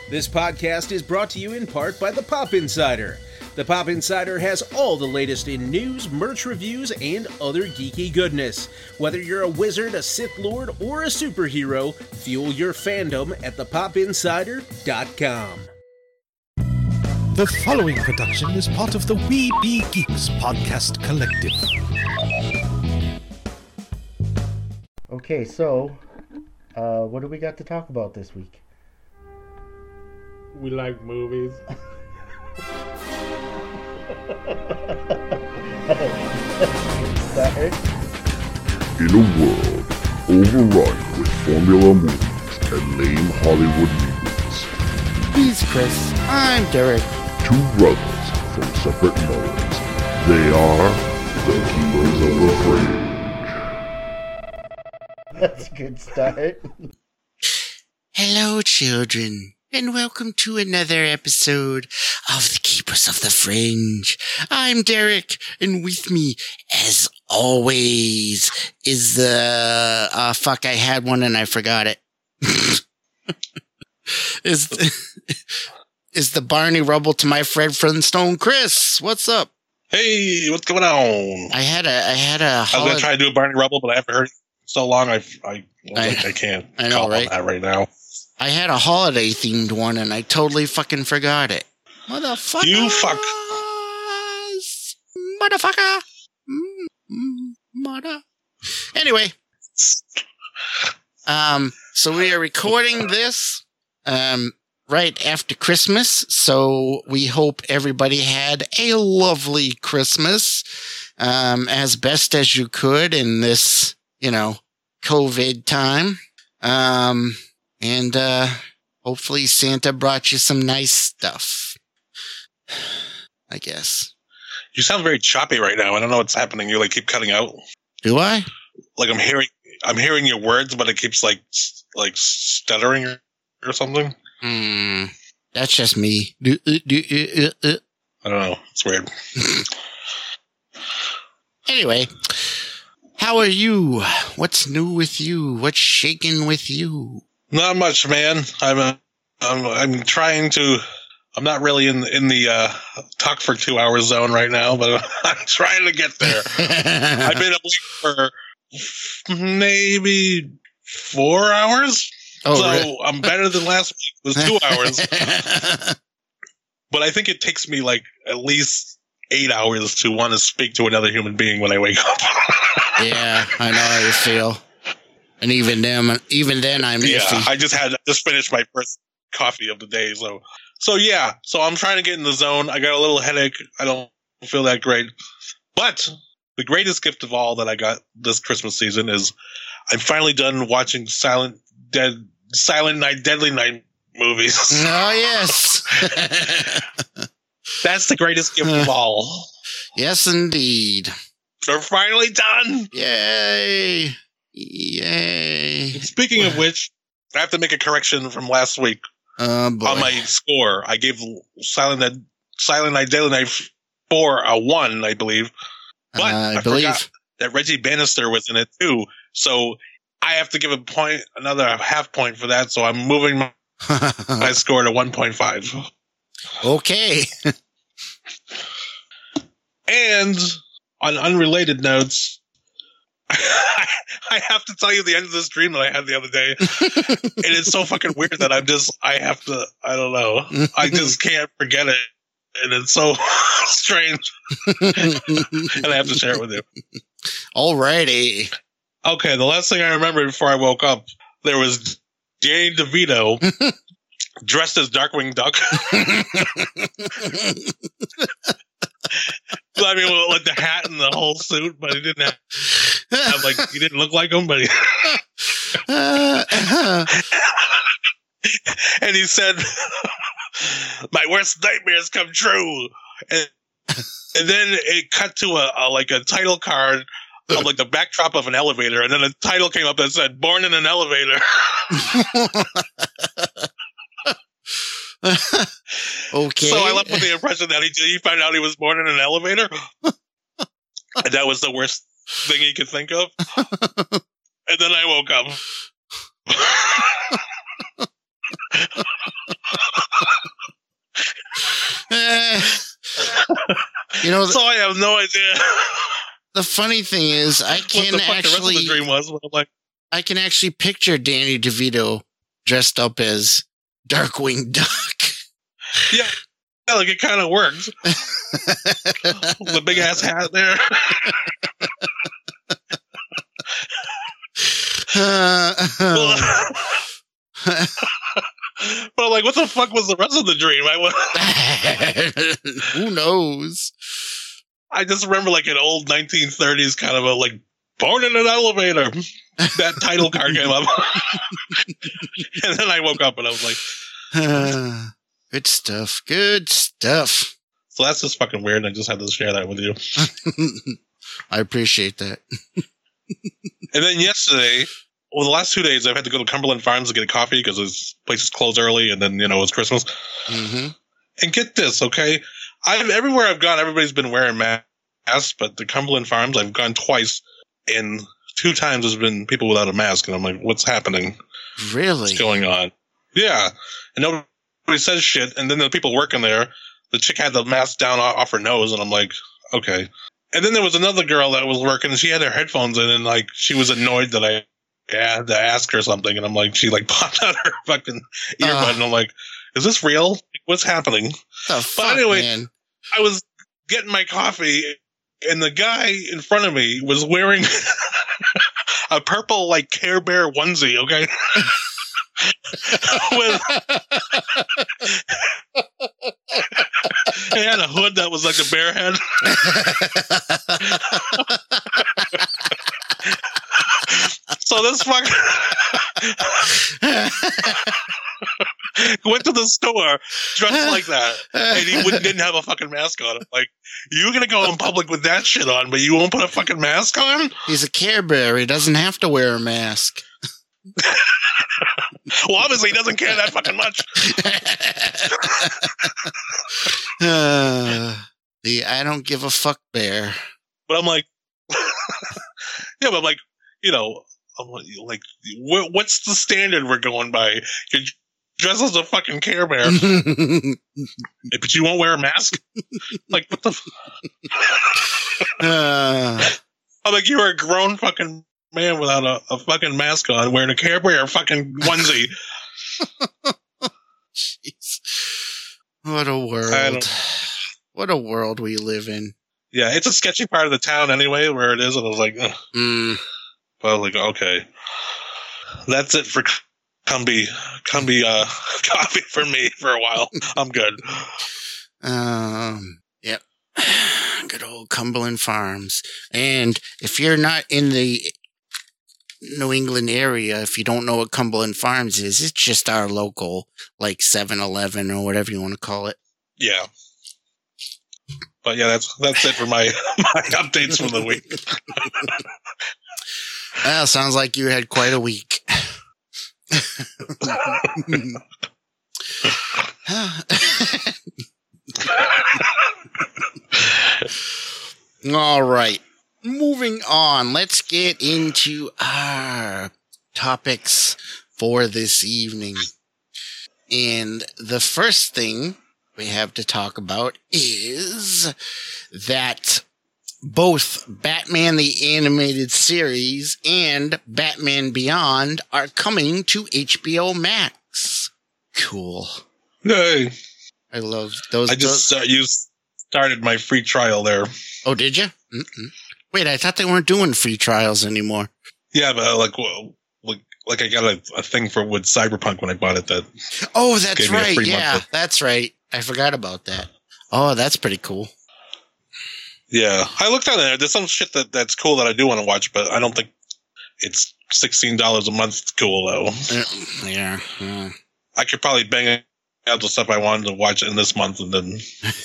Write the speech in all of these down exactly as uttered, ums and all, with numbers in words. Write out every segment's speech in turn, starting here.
This podcast is brought to you in part by the Pop Insider. The Pop Insider has all the latest in news, merch reviews, and other geeky goodness. Whether you're a wizard, a Sith Lord, or a superhero, fuel your fandom at the pop insider dot com. The following production is part of the We Be Geeks podcast collective. Okay, so, uh, what do we got to talk about this week? We like movies. Is that it? In a world overrun with formula movies and lame Hollywood movies, He's Chris. I'm Derek. two brothers from separate mothers, they are the Keepers of the Fringe. That's a good start. Hello, children, and welcome to another episode of The Keepers of the Fringe. I'm Derek, and with me, as always, is the... Uh, fuck, I had one and I forgot it. is, the, is the Barney Rubble to my Fred Flintstone, Chris. What's up? Hey, what's going on? I had a... I had a... I was going to try to do a Barney Rubble, but I haven't heard it so long, I, I, I, like, I can't I know, call right? on that right now. I had a holiday-themed one, and I totally fucking forgot it. Motherfucker! You fuck. Motherfucker! Mm, Mother. Anyway. Um, so we are recording this, um, right after Christmas, so we hope everybody had a lovely Christmas, um, as best as you could in this, you know, COVID time. Um... And, uh, hopefully Santa brought you some nice stuff. I guess. You sound very choppy right now. I don't know what's happening. You like keep cutting out. Do I? Like I'm hearing, I'm hearing your words, but it keeps like, like stuttering or, or something. Hmm. That's just me. Do, uh, do, uh, uh, uh. I don't know. It's weird. Anyway. How are you? What's new with you? What's shaking with you? Not much, man. I'm, uh, I'm, I'm trying to. I'm not really in in the uh, talk for two hours zone right now, but I'm trying to get there. I've been awake for maybe four hours, oh, so really? I'm better than last week. It was two hours, but I think it takes me like at least eight hours to want to speak to another human being when I wake up. Yeah, I know how you feel. And even then, even then, I'm yeah. iffy. I just had just finished my first coffee of the day, so so yeah. So I'm trying to get in the zone. I got a little headache. I don't feel that great, but the greatest gift of all that I got this Christmas season is I'm finally done watching Silent Dead, Silent Night, Deadly Night movies. Oh yes, that's the greatest gift of all. Yes, indeed. They're finally done. Yay. Yay. Speaking of which, I have to make a correction from last week. Oh, boy. On my score. I gave Silent Night, Silent Night, Deadly Night four a one, I believe. But uh, I, I believe forgot that Reggie Bannister was in it too. So I have to give a point, another half point for that. So I'm moving my, my score to one point five. Okay. And on unrelated notes, I have to tell you the end of this dream that I had the other day. It is so fucking weird that I'm just, I have to, I don't know. I just can't forget it. And it's so strange. And I have to share it with you. Alrighty. Okay, the last thing I remember before I woke up, there was Jane DeVito dressed as Darkwing Duck. I mean, well, like the hat and the whole suit, but he didn't have, have like, he didn't look like him, but he. And he said, "My worst nightmares come true." And, and then it cut to a, a like a title card of like the backdrop of an elevator, and then a title came up that said "Born in an Elevator." Okay. So I left with the impression that he he found out he was born in an elevator, and that was the worst thing he could think of. And then I woke up. You know, the, so I have no idea. The funny thing is, I can what the fuck actually. The rest of the dream was. But I'm like, I can actually picture Danny DeVito dressed up as Darkwing Duck. Yeah, yeah like it kind of works. The big ass hat there. uh, well, but I'm like, what the fuck was the rest of the dream? I was, who knows? I just remember like an old nineteen thirties kind of a like born in an elevator. That title card came up, and then I woke up and I was like, uh, "Good stuff, good stuff." So that's just fucking weird. And I just had to share that with you. I appreciate that. And then yesterday, well, the last two days, I've had to go to Cumberland Farms to get a coffee because this place is closed early, and then you know it's Christmas. Mm-hmm. And get this, okay? I've everywhere I've gone, everybody's been wearing masks, but the Cumberland Farms, I've gone twice, and two times there's been people without a mask, and I'm like, what's happening? Really? What's going on? Yeah. And nobody says shit, and then the people working there, the chick had the mask down off her nose, and I'm like, okay. And then there was another girl that was working, and she had her headphones in, and like she was annoyed that I had to ask her something, and I'm like, she like popped out her fucking earbud, uh, and I'm like, is this real? What's happening? The but fuck, anyway, man? I was getting my coffee, and the guy in front of me was wearing a purple like Care Bear onesie, okay? With he had a hood that was like a bear head. So this fuck went to the store dressed like that, and he wouldn't, didn't have a fucking mask on. I'm like, you're gonna go in public with that shit on, but you won't put a fucking mask on? He's a Care Bear. He doesn't have to wear a mask. Well, obviously he doesn't care that fucking much. uh, the I don't give a fuck bear. But I'm like, yeah, but I'm like, you know, I'm like, like wh- what's the standard we're going by? You're dressed as a fucking Care Bear, but you won't wear a mask? Like, what the? F- uh, I'm like, you're a grown fucking man without a, a fucking mask on, wearing a Care Bear fucking onesie. Jeez. What a world. What a world we live in. Yeah, it's a sketchy part of the town anyway, where it is, and I was like, ugh. Mm. But I was like, okay. That's it for Cumby, Cumby uh, coffee for me for a while. I'm good. Um, yep. Good old Cumberland Farms. And if you're not in the New England area, if you don't know what Cumberland Farms is, it's just our local, like seven eleven or whatever you want to call it. Yeah. But yeah, that's that's it for my, my updates for the week. Well, sounds like you had quite a week. All right. Moving on. Let's get into our topics for this evening. And the first thing we have to talk about is that both Batman the Animated Series and Batman Beyond are coming to H B O Max. Cool. Yay. I love those. I just those. Uh, you started my free trial there. Oh, did you? Mm-mm. Wait, I thought they weren't doing free trials anymore. Yeah, but uh, like, well, like, like I got a, a thing for with Cyberpunk when I bought it. That oh, that's right. Yeah, month. that's right. I forgot about that. Oh, that's pretty cool. Yeah, I looked on there. There's some shit that, that's cool that I do want to watch, but I don't think it's sixteen dollars a month cool, though. Uh, yeah. yeah. I could probably bang out the stuff I wanted to watch in this month and then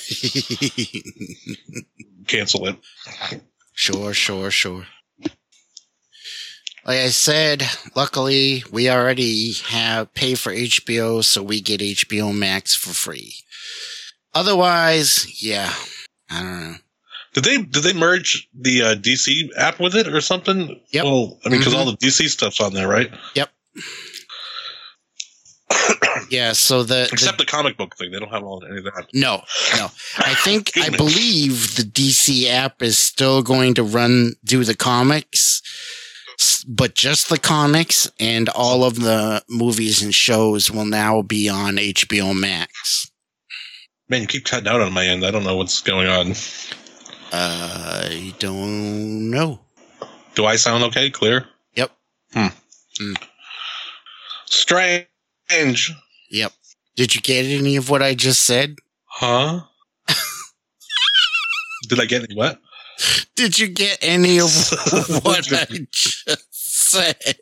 cancel it. Sure, sure, sure. Like I said, luckily, we already have pay for H B O, so we get H B O Max for free. Otherwise, yeah, I don't know. Did they did they merge the uh, D C app with it or something? Yep. Well, I mean, because mm-hmm. all the D C stuff's on there, right? Yep. Yeah, so the... Except the, the comic book thing. They don't have all any of that. No, no. I think, I Goodness. believe the D C app is still going to run, do the comics, s- but just the comics, and all of the movies and shows will now be on H B O Max. Man, you keep cutting out on my end. I don't know what's going on. I don't know. Do I sound okay? Clear? Yep. Hmm. Mm. Strange. Yep. Did you get any of what I just said? Huh? Did I get any what? Did you get any of what I just said?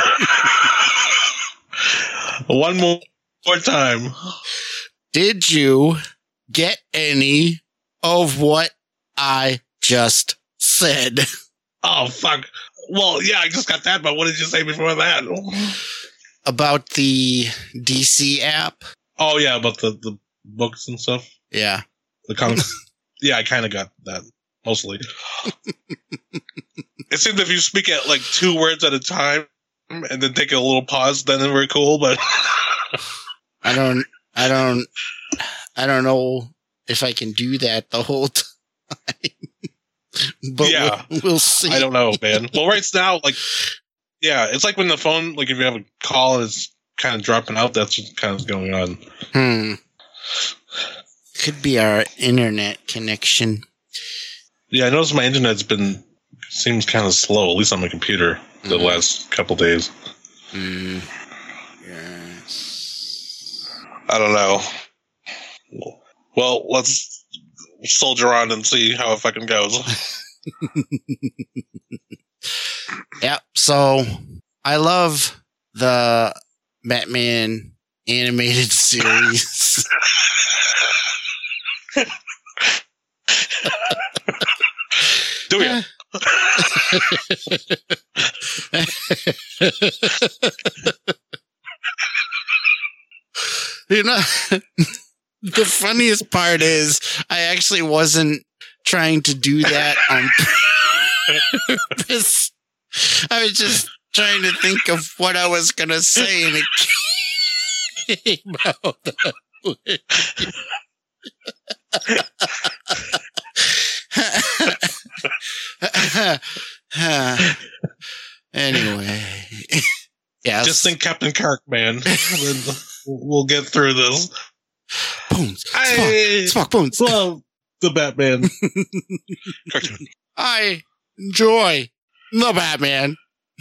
One more, more time. Did you get any of what I just said? Oh, fuck. Well, yeah, I just got that, but what did you say before that? About the D C app? Oh, yeah, about the, the books and stuff. Yeah. The comics. Yeah, I kind of got that, mostly. It seems if you speak at like two words at a time and then take a little pause, then we're cool, but... I don't, I don't, I don't know if I can do that the whole time. But Yeah. we'll, we'll see. I don't know, man. Well, right now, like, yeah, it's like when the phone, like if you have a call and it's kind of dropping out, that's what kind of going on. Hmm. Could be our internet connection. Yeah, I noticed my internet's been, seems kind of slow, at least on my computer, the Mhm. last couple days. Hmm. Yes. I don't know. Well, let's soldier on and see how it fucking goes. Yep. So I love the Batman animated series. Do you? You know, the funniest part is I actually wasn't trying to do that on purpose. I was just trying to think of what I was going to say, and it came out that way. Anyway. Yes. Just think Captain Kirk, man. We'll get through this. Bones. I, Spock, Spock Bones. well, the Batman cartoon. I enjoy the Batman.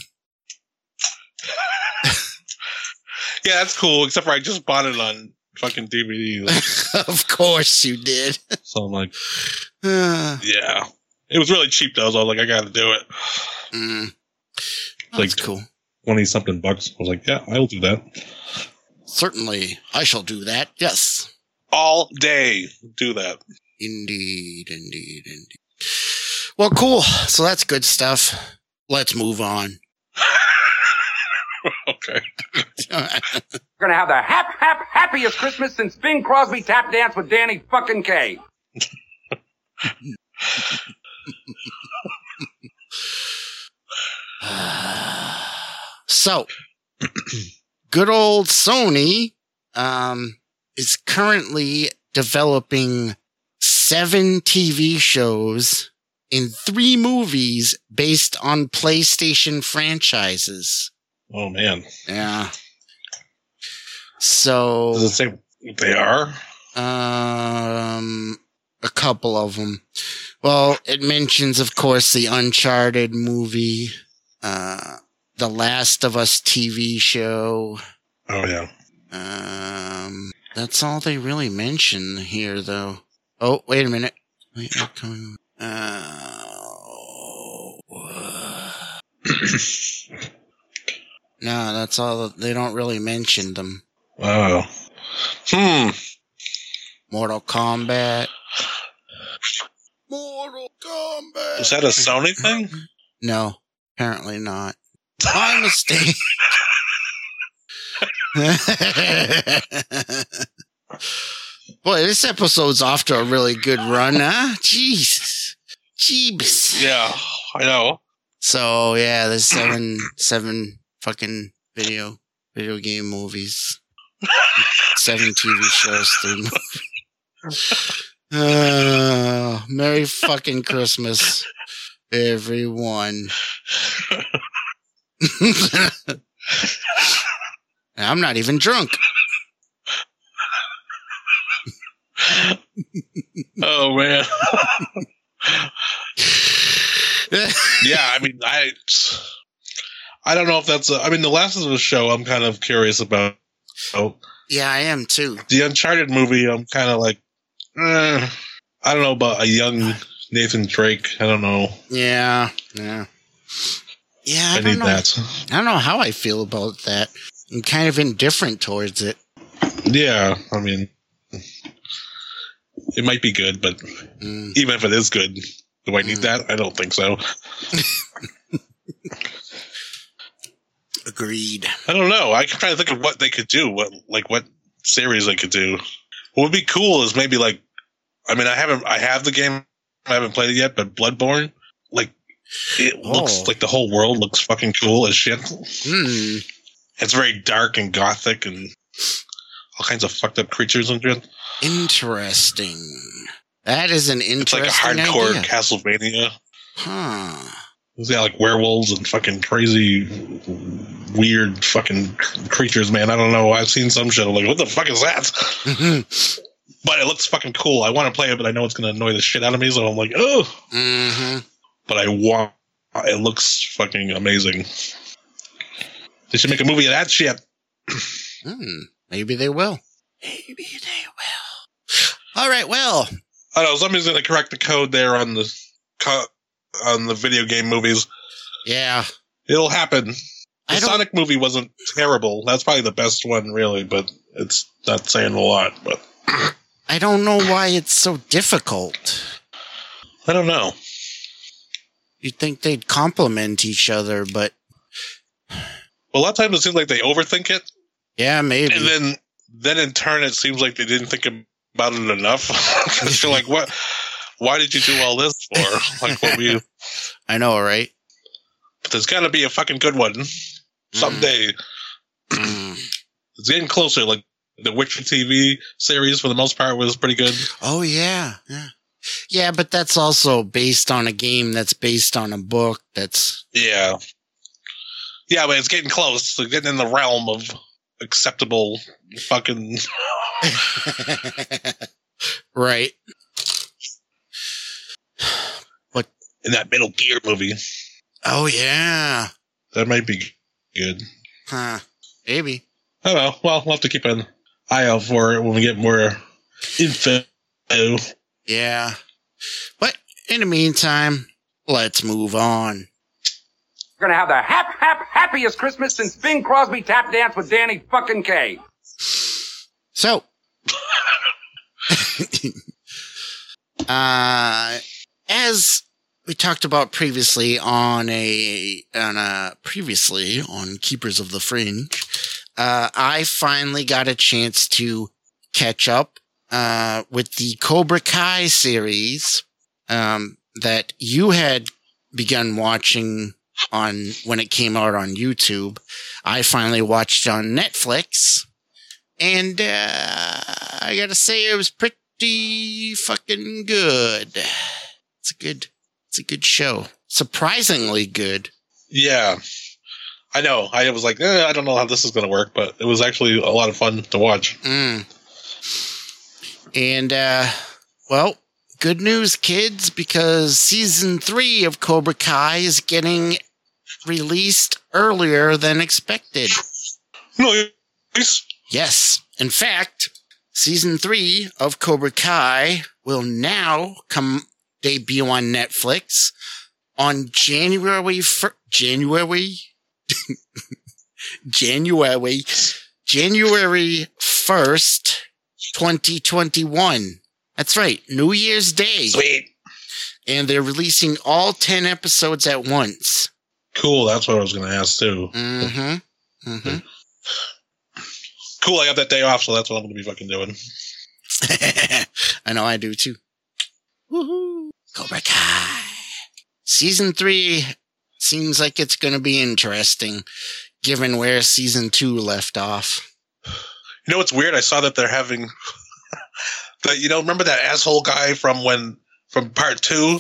Yeah, that's cool, except for I just bought it on fucking D V D. Of course you did. So I'm like, Uh, yeah. It was really cheap, though, so I was like, I gotta do it. mm, that's Like- cool. twenty something bucks. I was like, yeah, I'll do that. Certainly, I shall do that. Yes. All day. Do that. Indeed, indeed, indeed. Well, cool. So that's good stuff. Let's move on. Okay. We're gonna have the hap hap happiest Christmas since Bing Crosby tap danced with Danny fucking Kaye. So, good old Sony um, is currently developing seven T V shows and three movies based on PlayStation franchises. Oh, man. Yeah. So, Does it say what they are? um, a couple of them. Well, it mentions, of course, the Uncharted movie, uh, the Last of Us T V show. Oh, yeah. Um, that's all they really mention here, though. Oh, wait a minute. Wait, I'm coming. Uh, no, that's all. They don't really mention them. Oh. Hmm. Mortal Kombat. Mortal Kombat. Is that a Sony thing? No, apparently not. My mistake. Boy, this episode's off to a really good run, huh? Jesus. Jeebus. Yeah, I know. So, yeah, there's seven, seven fucking video, video game movies. Seven T V shows, three movies. Uh, Merry fucking Christmas, everyone. I'm not even drunk. Oh man. Yeah, I mean, I, I don't know if that's. A, I mean, the Last of Us show, I'm kind of curious about. Oh, yeah, I am too. The Uncharted movie, I'm kind of like, eh, I don't know about a young Nathan Drake. I don't know. Yeah, yeah, yeah. I, I don't need know. that. I don't know how I feel about that. I'm kind of indifferent towards it. Yeah, I mean, it might be good, but mm. even if it is good, do I need mm. that? I don't think so. Agreed. I don't know. I'm trying to think of what they could do. What like what series they could do. What would be cool is maybe like, I mean, I haven't, I have the game, I haven't played it yet, but Bloodborne, like, it oh. looks like the whole world looks fucking cool as shit. Mm. It's very dark and gothic and all kinds of fucked up creatures and shit. Interesting. That is an interesting It's like a hardcore idea. Castlevania. Huh. It's got like werewolves and fucking crazy, weird fucking creatures, man. I don't know. I've seen some shit. I'm like, what the fuck is that? Mm-hmm. But it looks fucking cool. I want to play it, but I know it's going to annoy the shit out of me, so I'm like, oh. Mm-hmm. But I want. It looks fucking amazing. They should make a movie of that shit. Mm, maybe they will. Maybe they will. All right, well. I don't know. Somebody's going to correct the code there on the co- on the video game movies. Yeah. It'll happen. The Sonic movie wasn't terrible. That's probably the best one, really, but it's not saying a lot. But I don't know why it's so difficult. I don't know. You'd think they'd complement each other, but... Well, a lot of times it seems like they overthink it. Yeah, maybe. And then, then in turn, it seems like they didn't think about it enough. You're like, what? Why did you do all this for? Like, what were you... I know, right? But there's got to be a fucking good one someday. Mm. It's getting closer. Like the Witcher T V series, for the most part, was pretty good. Oh yeah, yeah, yeah. But that's also based on a game that's based on a book. That's yeah, yeah. But it's getting close. It's getting in the realm of acceptable fucking right. What in that Metal Gear movie? Oh, yeah. That might be good. Huh. Maybe. I don't know. Well, we'll have to keep an eye out for it when we get more info. Yeah. But in the meantime, let's move on. We're gonna have the hap, hap, happiest Christmas since Bing Crosby tap danced with Danny fucking Kaye. So. uh, as... we talked about previously on a, on a, previously on Keepers of the Fringe. Uh, I finally got a chance to catch up, uh, with the Cobra Kai series, um, that you had begun watching on, when it came out on YouTube. I finally watched on Netflix, and, uh, I gotta say it was pretty fucking good. It's a good, It's a good show. Surprisingly good. Yeah. I know. I was like, eh, I don't know how this is going to work, but it was actually a lot of fun to watch. Mm. And, uh, well, good news, kids, because season three of Cobra Kai is getting released earlier than expected. Nice. Yes. In fact, season three of Cobra Kai will now come... debut on Netflix on January fir- January January January first, twenty twenty-one. That's right, New Year's Day. Sweet. And they're releasing all ten episodes at once. Cool. That's what I was going to ask too. Mm-hmm. Mm-hmm. Cool. I got that day off, so that's what I'm going to be fucking doing. I know I do too. Woohoo! Cobra Kai. Season three seems like it's going to be interesting, given where season two left off. You know what's weird? I saw that they're having that. You know, remember that asshole guy from when from part two?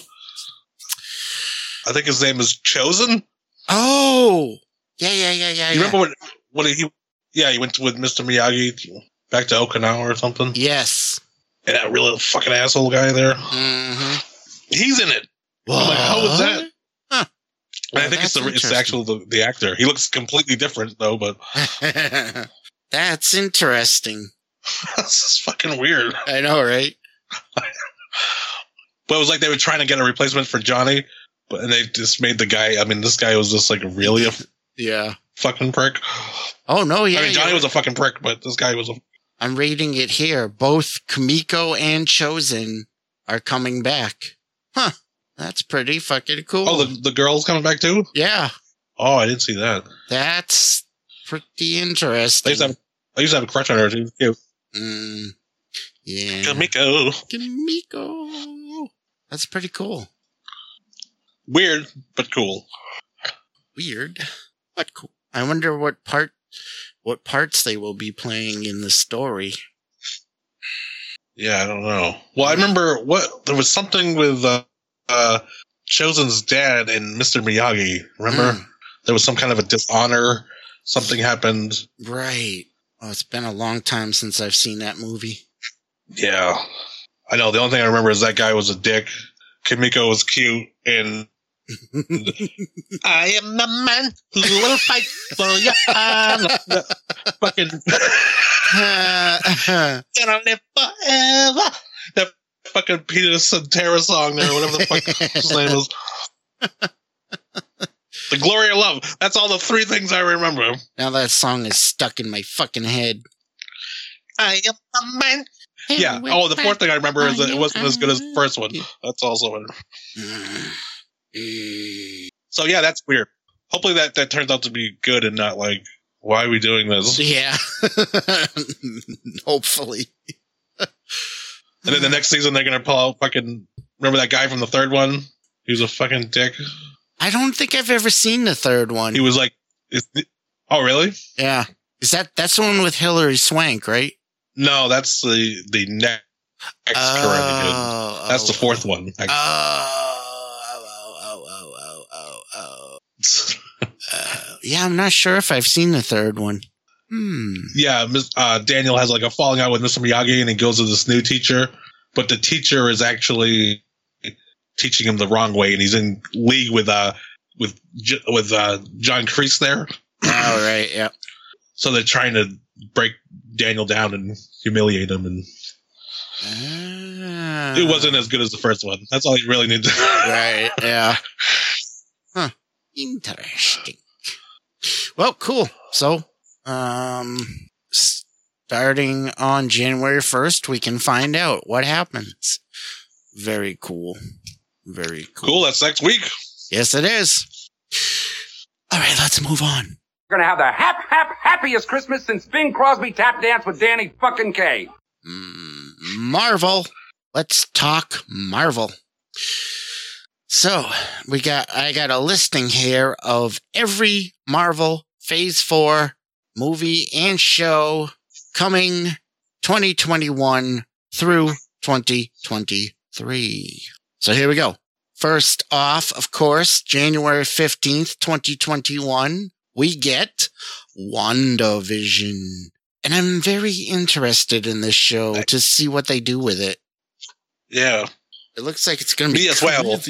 I think his name is Chosen. Oh, yeah, yeah, yeah, yeah. You yeah. remember when when he? Yeah, he went with Mister Miyagi back to Okinawa or something. Yes. And that real fucking asshole guy there. Mm-hmm. He's in it. I'm like, how was that? Huh. And I think it's the it's the actual the, the actor. He looks completely different though, but that's interesting. That's just fucking weird. I know, right? But it was like they were trying to get a replacement for Johnny, but and they just made the guy. I mean, this guy was just like really a yeah fucking prick. Oh no, yeah. I mean, Johnny yeah. was a fucking prick, but this guy was a. I'm reading it here. Both Kimiko and Chosen are coming back. Huh. That's pretty fucking cool. Oh, the, the girl's coming back too? Yeah. Oh, I didn't see that. That's pretty interesting. I used to have, I used to have a crush on her too. Mm, yeah. Kimiko. Kimiko. That's pretty cool. Weird, but cool. Weird, but cool. I wonder what part, what parts they will be playing in the story. Yeah, I don't know. Well, I remember what there was something with uh, uh, Chosen's dad and Mister Miyagi. Remember, mm. there was some kind of a dishonor. Something happened. Right. Oh, it's been a long time since I've seen that movie. Yeah, I know. The only thing I remember is that guy was a dick. Kimiko was cute, and I am the man who will fight for your honor. Fucking gonna live forever. That fucking Peter Cetera song there, whatever the fuck his name was. The Glory of Love. That's all the three things I remember. Now that song is stuck in my fucking head. I am the man. Yeah. Oh, the fourth thing I remember is that it wasn't as good as the first one. That's also it. So yeah, that's weird. Hopefully that, that turns out to be good and not like, why are we doing this? Yeah. Hopefully. And then the next season they're gonna pull out fucking. Remember that guy from the third one? He was a fucking dick. I don't think I've ever seen the third one. He was like, is the, oh really? Yeah. Is that that's the one with Hilary Swank, right? No, that's the the next oh, current. That's oh, the fourth one. Oh, oh, oh, oh, oh, oh, oh. uh, yeah, I'm not sure if I've seen the third one. Hmm. Yeah, uh, Daniel has like a falling out with Mister Miyagi, and he goes to this new teacher, but the teacher is actually teaching him the wrong way, and he's in league with uh with with uh, John Kreese there. Oh right, yeah. So they're trying to break Daniel down and humiliate him, and uh, it wasn't as good as the first one. That's all you really need to. Right, yeah. Huh. Interesting. Well, cool. So, um, starting on January first, we can find out what happens. Very cool. Very cool. Cool. That's next week. Yes, it is. All right, let's move on. We're gonna have the hap hap happiest Christmas since Bing Crosby tap danced with Danny fucking Kaye. Mm, Marvel. Let's talk Marvel. So we got I got a listing here of every Marvel Phase Four movie and show coming twenty twenty-one through twenty twenty-three. So here we go. First off, of course, January fifteenth, twenty twenty-one. We get WandaVision. And I'm very interested in this show to see what they do with it. Yeah. It looks like it's going to be Me as crazy. well.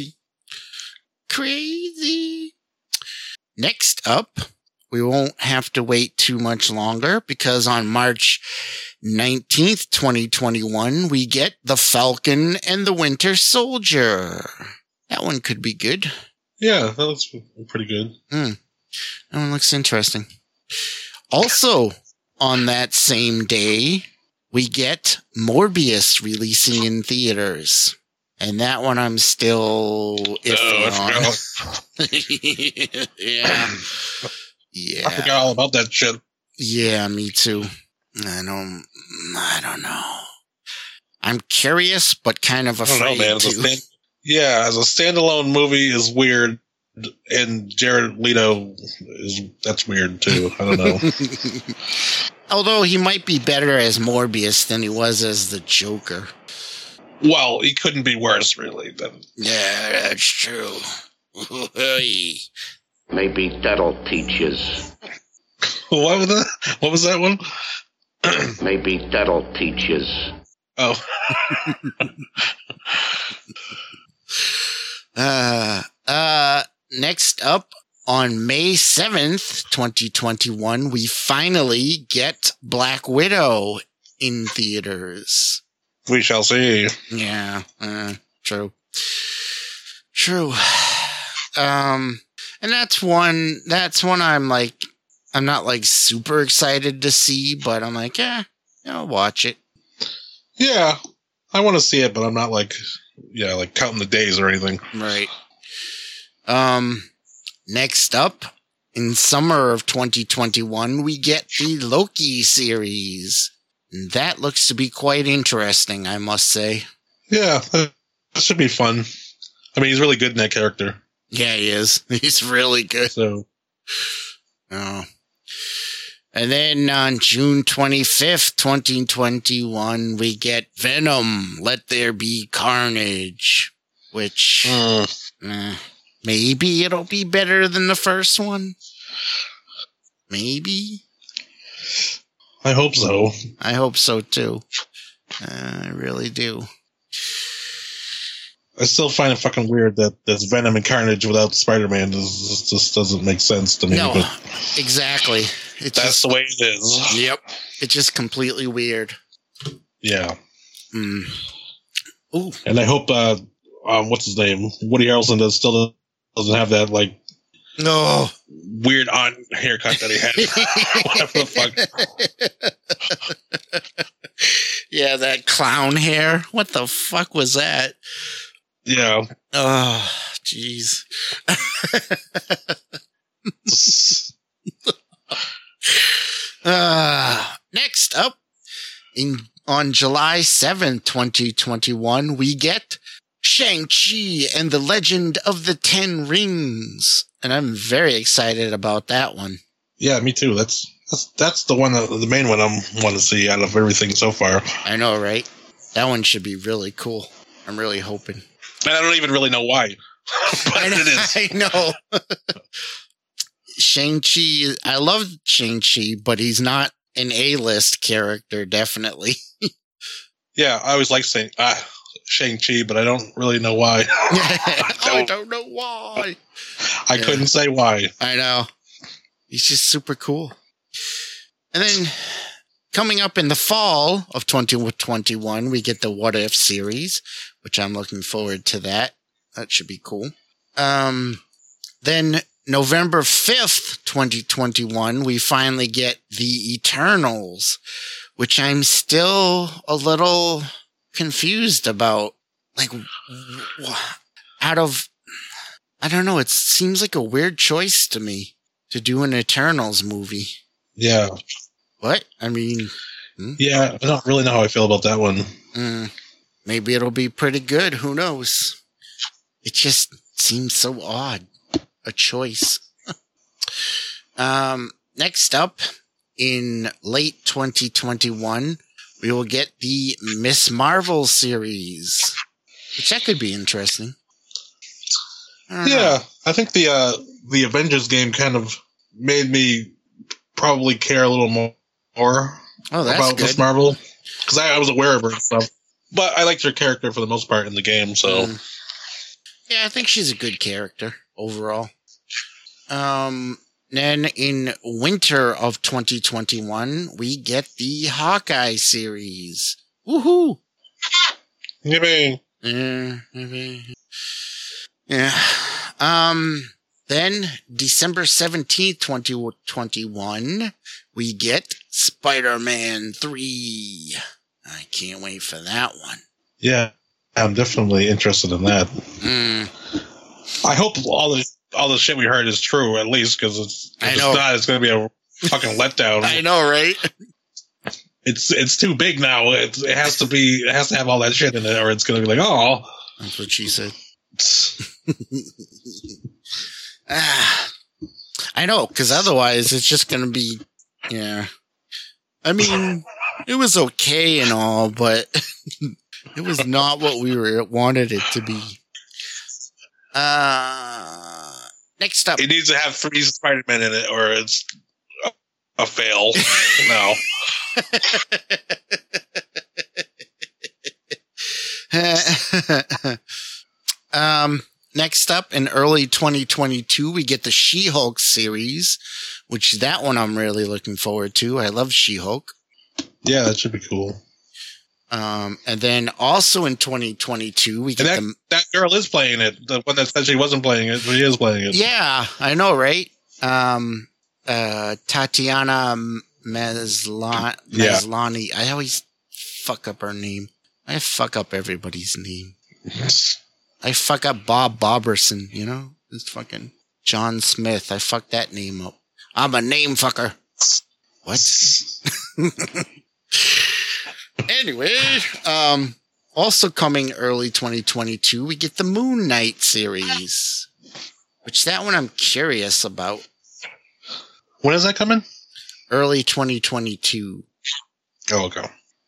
Crazy. Next up, we won't have to wait too much longer because on March nineteenth, twenty twenty-one, we get The Falcon and the Winter Soldier. That one could be good. Yeah, that looks pretty good. Hmm. That one looks interesting. Also, on that same day, we get Morbius releasing in theaters. And that one I'm still iffy oh, on. Yeah. Yeah. I forgot all about that shit. Yeah, me too. I don't, I don't know. I'm curious, but kind of afraid I don't know, man. to. As a stand- yeah, as a standalone movie is weird. And Jared Leto is that's weird too. I don't know. Although he might be better as Morbius than he was as the Joker. Well, he couldn't be worse, really. Than... Yeah, that's true. Maybe that'll teach us. What was that? What was that one? Maybe that'll teach us. Oh. uh, uh, next up, on May seventh, twenty twenty-one, we finally get Black Widow in theaters. We shall see. Yeah, uh, true. True. Um, and that's one, that's one I'm like, I'm not like super excited to see, but I'm like, yeah, I'll watch it. Yeah, I want to see it, but I'm not like, yeah, like counting the days or anything. Right. Um, next up, in summer of twenty twenty-one, we get the Loki series. And that looks to be quite interesting, I must say. Yeah, that should be fun. I mean, he's really good in that character. Yeah, he is. He's really good. So, oh. And then on June twenty-fifth, twenty twenty-one, we get Venom, Let There Be Carnage, which uh, eh, maybe it'll be better than the first one. Maybe. I hope so. I hope so, too. Uh, I really do. I still find it fucking weird that there's Venom and Carnage without Spider-Man. This just doesn't make sense to me. No, but exactly. It's that's just, the way it is. Yep. It's just completely weird. Yeah. Mm. Ooh. And I hope, uh, um, what's his name? Woody Harrelson does, still doesn't have that, like, no weird on haircut that he had. Whatever the fuck. Yeah, that clown hair. What the fuck was that? Yeah. Oh, jeez. uh, next up, in on July seventh, twenty twenty-one, we get Shang-Chi and the Legend of the Ten Rings. And I'm very excited about that one. Yeah, me too. That's that's that's the one, that, the main one I'm want to see out of everything so far. I know, right? That one should be really cool. I'm really hoping. And I don't even really know why. But I know, it is. I know. Shang-Chi, I love Shang-Chi, but he's not an A-list character, definitely. Yeah, I always like saying ah, Shang-Chi, but I don't really know why. I don't know why. I Yeah. couldn't say why. I know. He's just super cool. And then coming up in the fall of twenty twenty-one, we get the What If series, which I'm looking forward to that. That should be cool. Um, then November fifth, twenty twenty-one, we finally get The Eternals, which I'm still a little confused about. Like, out of, I don't know, it seems like a weird choice to me to do an Eternals movie. Yeah. What? I mean... Hmm? Yeah, I don't really know how I feel about that one. Mm, maybe it'll be pretty good. Who knows? It just seems so odd. A choice. um, next up, in late twenty twenty-one, we will get the Miss Marvel series, which that could be interesting. I Yeah, know. I think the uh, the Avengers game kind of made me probably care a little more, more Oh, that's about good. Miss Marvel, because I, I was aware of her and stuff. But I liked her character for the most part in the game, so... Mm. Yeah, I think she's a good character overall. Um, then in winter of twenty twenty-one, we get the Hawkeye series. Woohoo! Yippee. Yeah, maybe. Yeah. Um, then December seventeenth, twenty twenty-one, we get Spider-Man three. I can't wait for that one. Yeah, I'm definitely interested in that. Mm. I hope all the all the shit we heard is true, at least, because it's, if I it's know. not, it's going to be a fucking letdown. I know, right? It's it's too big now. It's, it has to be. It has to have all that shit in it, or it's going to be like, oh. That's what she said. ah, I know, because otherwise it's just going to be, yeah. I mean, it was okay and all, but it was not what we were wanted it to be. Uh, next up. It needs to have three Spider-Man in it, or it's a, a fail. No. um, next up, in early twenty twenty-two, we get the She-Hulk series, which that one I'm really looking forward to. I love She-Hulk. Yeah, that should be cool. Um, and then also in twenty twenty-two, we get and that, the, that girl is playing it. The one that said she wasn't playing it, but she is playing it. Yeah, I know, right? Um, uh, Tatiana Maslany. Yeah. Maslany. I always fuck up her name. I fuck up everybody's name. I fuck up Bob Boberson, you know? This fucking John Smith. I fuck that name up. I'm a name fucker. What? Anyway, um, also coming early twenty twenty-two, we get the Moon Knight series, which that one I'm curious about. When is that coming? Early twenty twenty-two. Oh, okay.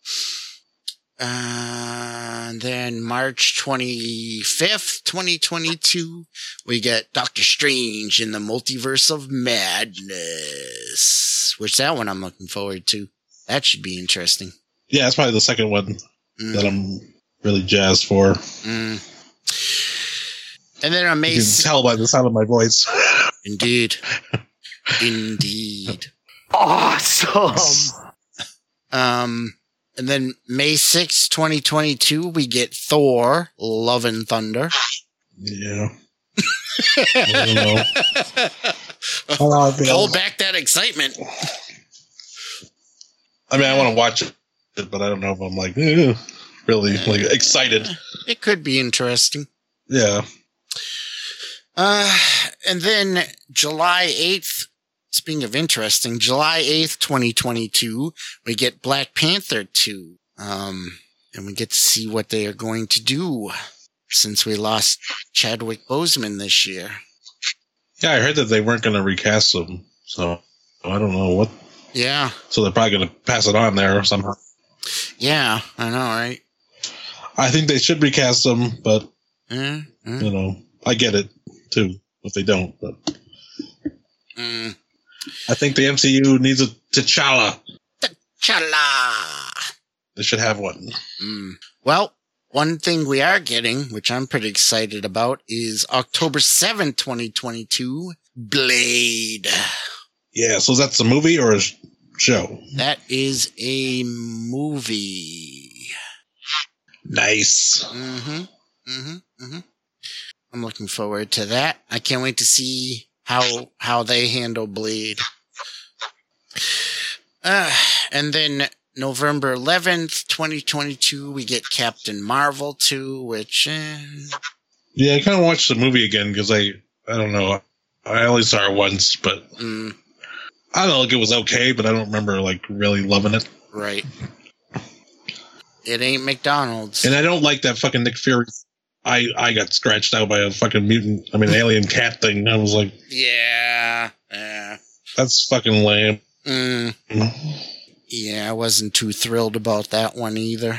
Uh, and then March twenty-fifth, twenty twenty-two, we get Doctor Strange in the Multiverse of Madness, which that one I'm looking forward to. That should be interesting. Yeah, that's probably the second one Mm. that I'm really jazzed for. Mm. And then on May You can sixth, tell by the sound of my voice. indeed, indeed, Awesome. um, and then May sixth, twenty twenty-two, we get Thor: Love and Thunder. Yeah. I don't know. Hold back that excitement. I mean, I want to watch it, but I don't know if I'm like eh, really like excited. It could be interesting. Yeah. Uh, and then July eighth, speaking of interesting, July eighth, twenty twenty-two, we get Black Panther two. Um, and we get to see what they are going to do since we lost Chadwick Boseman this year. Yeah, I heard that they weren't going to recast him, so I don't know what. Yeah. So they're probably going to pass it on there somehow. Yeah, I know, right? I think they should recast him, but Mm, mm, you know, I get it too if they don't. But mm. I think the M C U needs a T'Challa. T'Challa. They should have one. Mm. Well, one thing we are getting, which I'm pretty excited about, is October seventh, twenty twenty-two, Blade. Yeah, so that's a movie or a sh- show? That is a movie. Nice. Mm-hmm. Mm-hmm. Mm-hmm. I'm looking forward to that. I can't wait to see how how they handle Blade. Uh, and then November eleventh, twenty twenty-two, we get Captain Marvel two, which eh, Yeah, I kind of watched the movie again because I, I don't know, I only saw it once, but mm, I don't know, like it was okay, but I don't remember like really loving it. right. It ain't McDonald's. And I don't like that fucking Nick Fury. I, I got scratched out by a fucking mutant, I mean, alien cat thing. I was like, Yeah. Yeah. that's fucking lame. Mm, yeah, I wasn't too thrilled about that one either.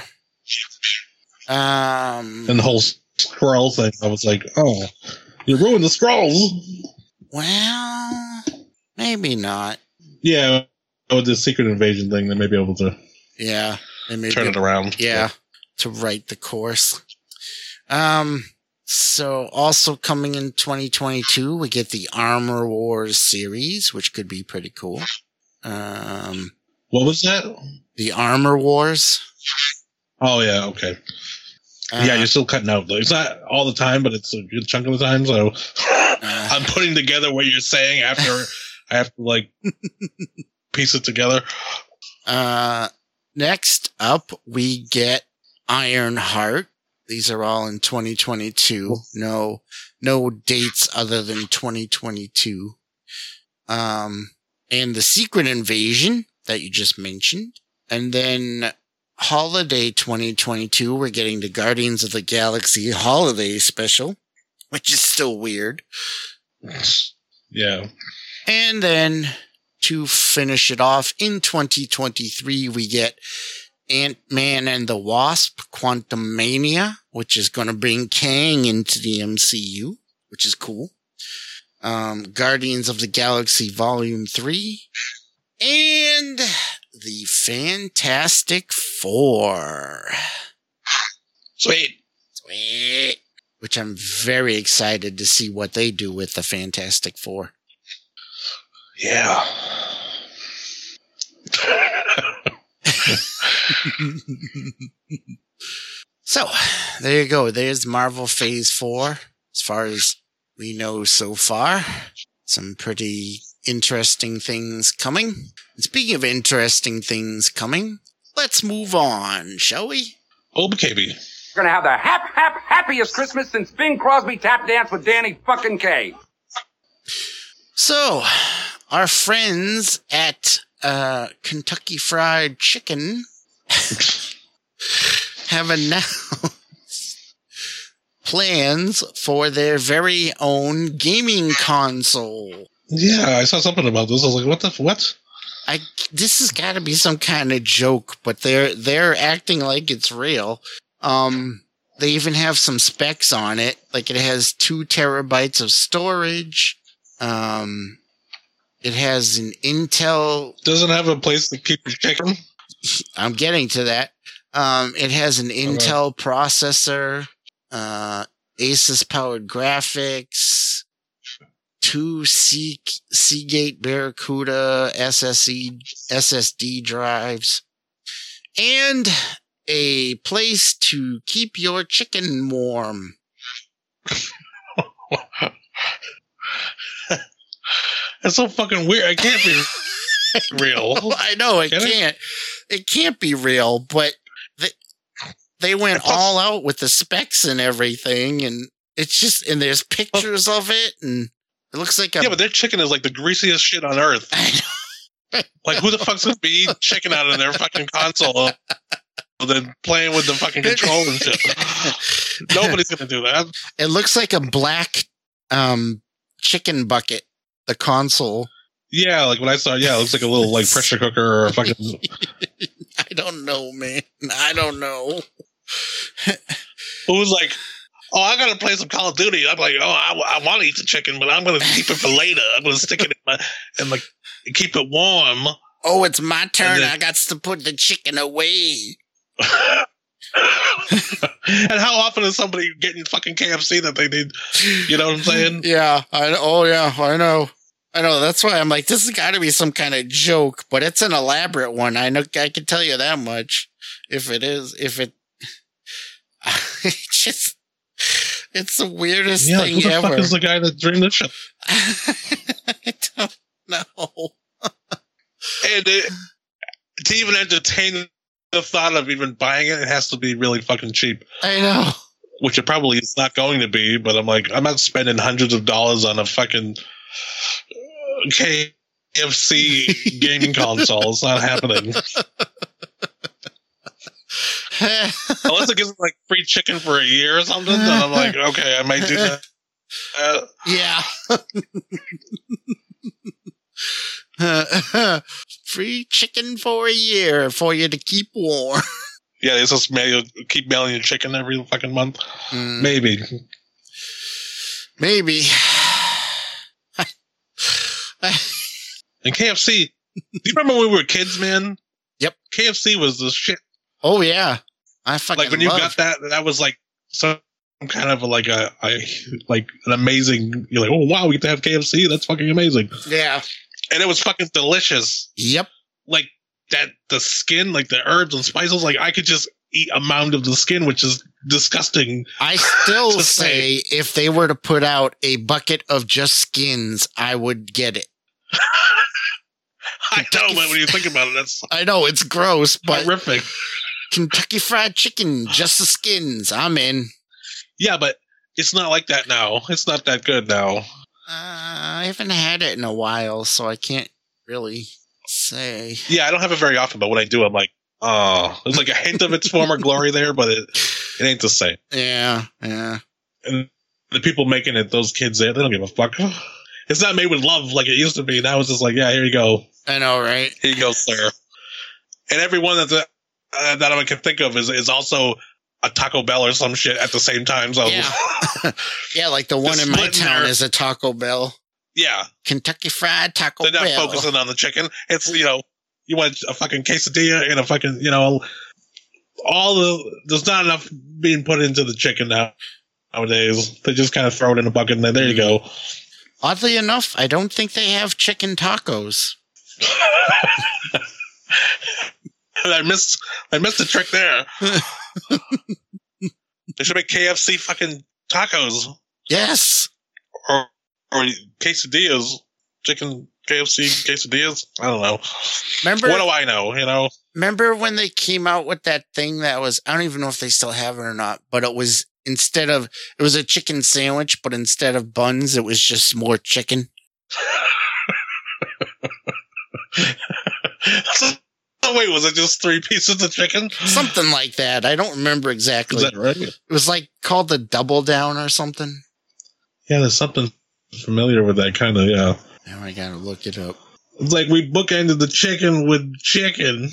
Um, And the whole scroll thing, I was like, oh, you ruined the scrolls. well, maybe not. Yeah, with the Secret Invasion thing, they may be able to Yeah. They may turn be- it around. Yeah, to right the course. Um, so also coming in twenty twenty-two, we get the Armor Wars series, which could be pretty cool. Um, What was that? the Armor Wars. Oh, yeah, okay. Uh, yeah, you're still cutting out, though. It's not all the time, but it's a good chunk of the time, so uh, I'm putting together what you're saying after I have to, like, piece it together. uh, next up, we get Ironheart. These are all in twenty twenty-two. No, no dates other than twenty twenty-two. Um, and the Secret Invasion that you just mentioned. And then Holiday twenty twenty-two, we're getting the Guardians of the Galaxy Holiday Special, which is still weird. Yeah. And then to finish it off, in twenty twenty-three, we get Ant-Man and the Wasp, Quantumania, which is going to bring Kang into the M C U, which is cool. Um, Guardians of the Galaxy Volume three, and the Fantastic Four. Sweet. Sweet. Which I'm very excited to see what they do with the Fantastic Four. Yeah. So, there you go. There's Marvel Phase four, as far as we know so far. Some pretty interesting things coming. And speaking of interesting things coming, let's move on, shall we? Oh, B K B. We're gonna have the hap, hap, happiest Christmas since Bing Crosby tap danced with Danny fucking Kaye. So, our friends at uh, Kentucky Fried Chicken have announced plans for their very own gaming console. Yeah, I saw something about this. I was like, what the f- what? I this has got to be some kind of joke, but they're they're acting like it's real. Um, they even have some specs on it, like it has two terabytes of storage. Um, it has an Intel. Doesn't have a place to keep your chicken. I'm getting to that. Um, it has an Intel okay. processor, uh, Asus powered graphics, two C Seagate Barracuda S S E S S D drives, and a place to keep your chicken warm. That's so fucking weird. It can't be real. I know it Can can't. It? it can't be real, but they, they went all out with the specs and everything, and it's just and there's pictures of it, and it looks like a, yeah, but their chicken is like the greasiest shit on earth. Like, who the fuck's gonna be eating chicken out of their fucking console? Than playing with the fucking control and shit. Nobody's gonna do that. It looks like a black um, chicken bucket. The console. Yeah, like when I saw, yeah, it looks like a little like pressure cooker or a fucking. I don't know, man. I don't know. Who's like, oh, I gotta play some Call of Duty. I'm like, oh, I, I want to eat the chicken, but I'm gonna keep it for later. I'm gonna stick it in my and like keep it warm. Oh, it's my turn. Then, I got to put the chicken away. And how often is somebody getting fucking K F C that they need? You know what I'm saying? Yeah. I, oh, yeah. I know. I know. That's why I'm like, this has got to be some kind of joke, but it's an elaborate one. I know. I can tell you that much. If it is, if it, it's just, it's the weirdest yeah, thing who the ever. Fuck is the guy that dreamed this shit? I don't know. And it, to even entertain the thought of even buying it, it has to be really fucking cheap. I know. Which it probably is not going to be, but I'm like, I'm not spending hundreds of dollars on a fucking K F C gaming console. It's not happening. Unless it gives me like free chicken for a year or something, then I'm like, okay, I might do that. Uh, yeah. Uh, free chicken for a year for you to keep warm. Yeah, they just mail, keep mailing you chicken every fucking month. Mm. Maybe. Maybe. And K F C. Do you remember when we were kids, man? Yep. K F C was the shit. Oh yeah, I fucking like when you love. got that. That was like some kind of like a, a like an amazing. You're like, oh wow, we get to have K F C. That's fucking amazing. Yeah. And it was fucking delicious. Yep. Like that, the skin, like the herbs and spices, like I could just eat a mound of the skin, which is disgusting. I still say, say if they were to put out a bucket of just skins, I would get it. I Kentucky know, but when you think about it, that's I know it's gross, but horrific. Kentucky Fried Chicken, just the skins. I'm in. Yeah, but it's not like that now. It's not that good now. Uh, I haven't had it in a while, so I can't really say. Yeah, I don't have it very often, but when I do, I'm like, oh, there's like a hint of its former glory there, but it it ain't the same. Yeah, yeah. And the people making it, those kids there, they don't give a fuck. it's not made with love like it used to be. Now it's just like, yeah, here you go. I know, right? Here you go, sir. And everyone that's a, uh, that I can think of is is also a Taco Bell or some shit at the same time. So yeah, yeah, like the one in my town there. Is a Taco Bell. Yeah, Kentucky Fried Taco Bell. They're not Bell. focusing on the chicken. It's, you know, you want a fucking quesadilla and a fucking, you know, all the there's not enough being put into the chicken now nowadays. They just kind of throw it in a bucket and then there you go. Oddly enough, I don't think they have chicken tacos. I missed I missed the trick there. They should make K F C fucking tacos. Yes. Or or quesadillas. Chicken K F C quesadillas. I don't know. Remember, what do I know, you know? Remember when they came out with that thing that was, I don't even know if they still have it or not, but it was instead of, it was a chicken sandwich, but instead of buns, it was just more chicken. Oh, wait, was it just three pieces of chicken? Something like that. I don't remember exactly. Is that right? It was like called the Double Down or something. Yeah, there's something familiar with that kind of, yeah. Now I gotta look it up. It's like we bookended the chicken with chicken.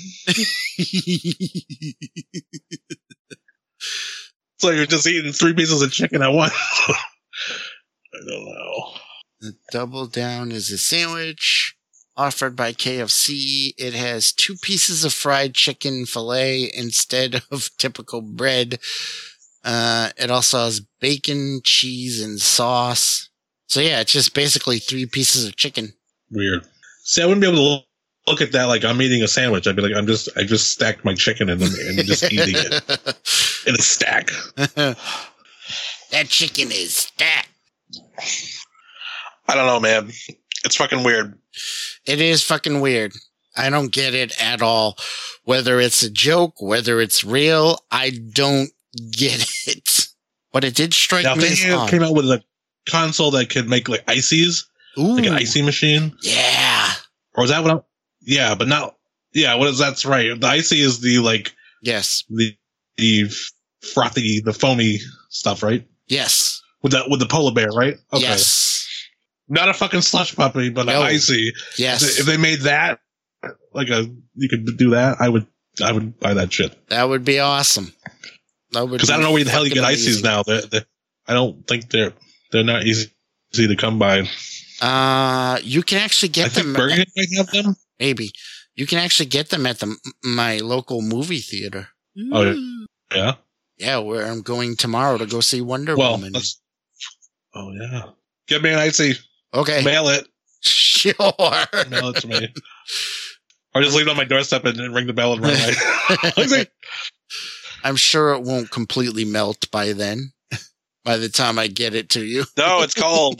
So you're just eating three pieces of chicken at once. I don't know. The Double Down is a sandwich offered by K F C. It has two pieces of fried chicken fillet instead of typical bread. Uh, it also has bacon, cheese, and sauce. So yeah, it's just basically three pieces of chicken. Weird. See, I wouldn't be able to look at that like I'm eating a sandwich. I'd be like, I'm just, I just stacked my chicken and, and just eating it in a stack. That chicken is stacked. I don't know, man. It's fucking weird. It is fucking weird. I don't get it at all. Whether it's a joke, whether it's real, I don't get it. But it did strike now, me as odd. They came out with a console that could make like ices, Ooh. Like an icy machine. Yeah. Or is that what I'm? Yeah, but not. Yeah, what is that's right. The icy is the like. Yes. The the frothy, the foamy stuff, right? Yes. With that, with the polar bear, right? Okay. Yes. Not a fucking slush puppy, but no. an icy. Yes. If they made that, like a, you could do that. I would, I would buy that shit. That would be awesome. That would. Because I don't know where the hell you get ices now. They're, they're, I don't think they're they're not easy, easy to come by. Uh, you can actually get I them. Think Burger King might have them. Maybe you can actually get them at the my local movie theater. Oh yeah, yeah. Where I'm going tomorrow to go see Wonder well, Woman. Let's, oh yeah, get me an icy. Okay, mail it. Sure, mail it to me, or just leave it on my doorstep and, and ring the bell and run away. I'm sure it won't completely melt by then. By the time I get it to you. No, it's cold.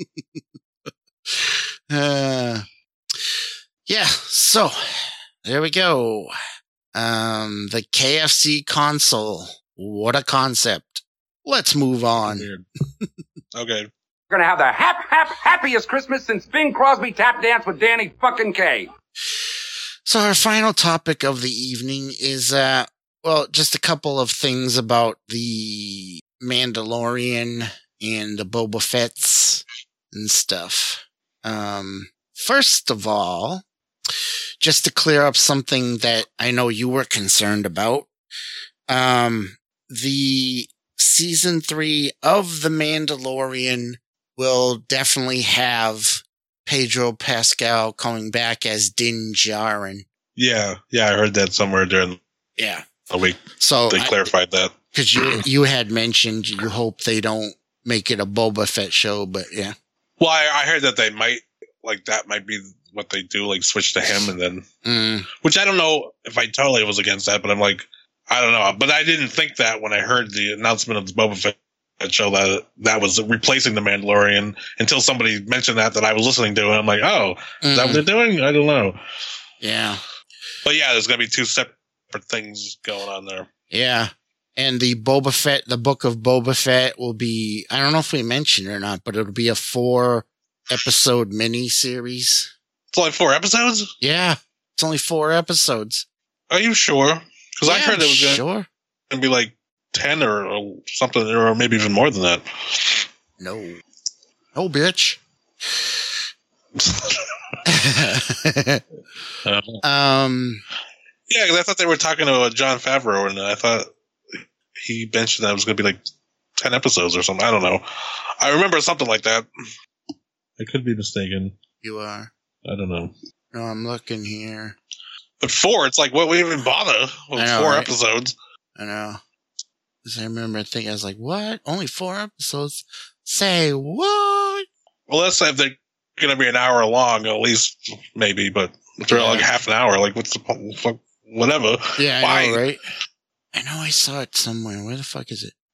uh, yeah, so there we go. Um, the K F C console. What a concept. Let's move on. Weird. Okay. We're gonna have the hap, hap, happiest Christmas since Bing Crosby tap danced with Danny fucking Kaye. So our final topic of the evening is, uh, well, just a couple of things about the Mandalorian and the Boba Fett's and stuff. Um, first of all, just to clear up something that I know you were concerned about, um, the season three of The Mandalorian will definitely have Pedro Pascal coming back as Din Djarin. Yeah, yeah, I heard that somewhere during yeah. the week. So they clarified I, that. Because you you had mentioned you hope they don't make it a Boba Fett show, but yeah. Well, I, I heard that they might, like, that might be what they do, like, switch to him and then... Mm. Which I don't know if I totally was against that, but I'm like, I don't know. But I didn't think that when I heard the announcement of the Boba Fett show that that was replacing The Mandalorian until somebody mentioned that that I was listening to, and I'm like, oh, is mm. that what they're doing? I don't know. Yeah. But yeah, there's going to be two separate things going on there. Yeah. And the Boba Fett, the book of Boba Fett will be, I don't know if we mentioned it or not, but it'll be a four episode mini series. It's only four episodes? Yeah. It's only four episodes. Are you sure? Because yeah, I heard it was going sure. to be like ten or, or something, or maybe even more than that. No. Oh, bitch. um, yeah, 'cause I thought they were talking to Jon Favreau, and I thought he mentioned that it was going to be like ten episodes or something. I don't know. I remember something like that. I could be mistaken. You are. I don't know. No, I'm looking here. But four, it's like, what we even bother with I know, four right? episodes? I know. 'Cause I remember thinking, I was like, what? Only four episodes? Say what? Well, let's say if they're going to be an hour long, at least, maybe, but if they're Yeah. like half an hour, like, what's the po- fuck, whatever. Yeah, I Why? know, right? I know I saw it somewhere. Where the fuck is it?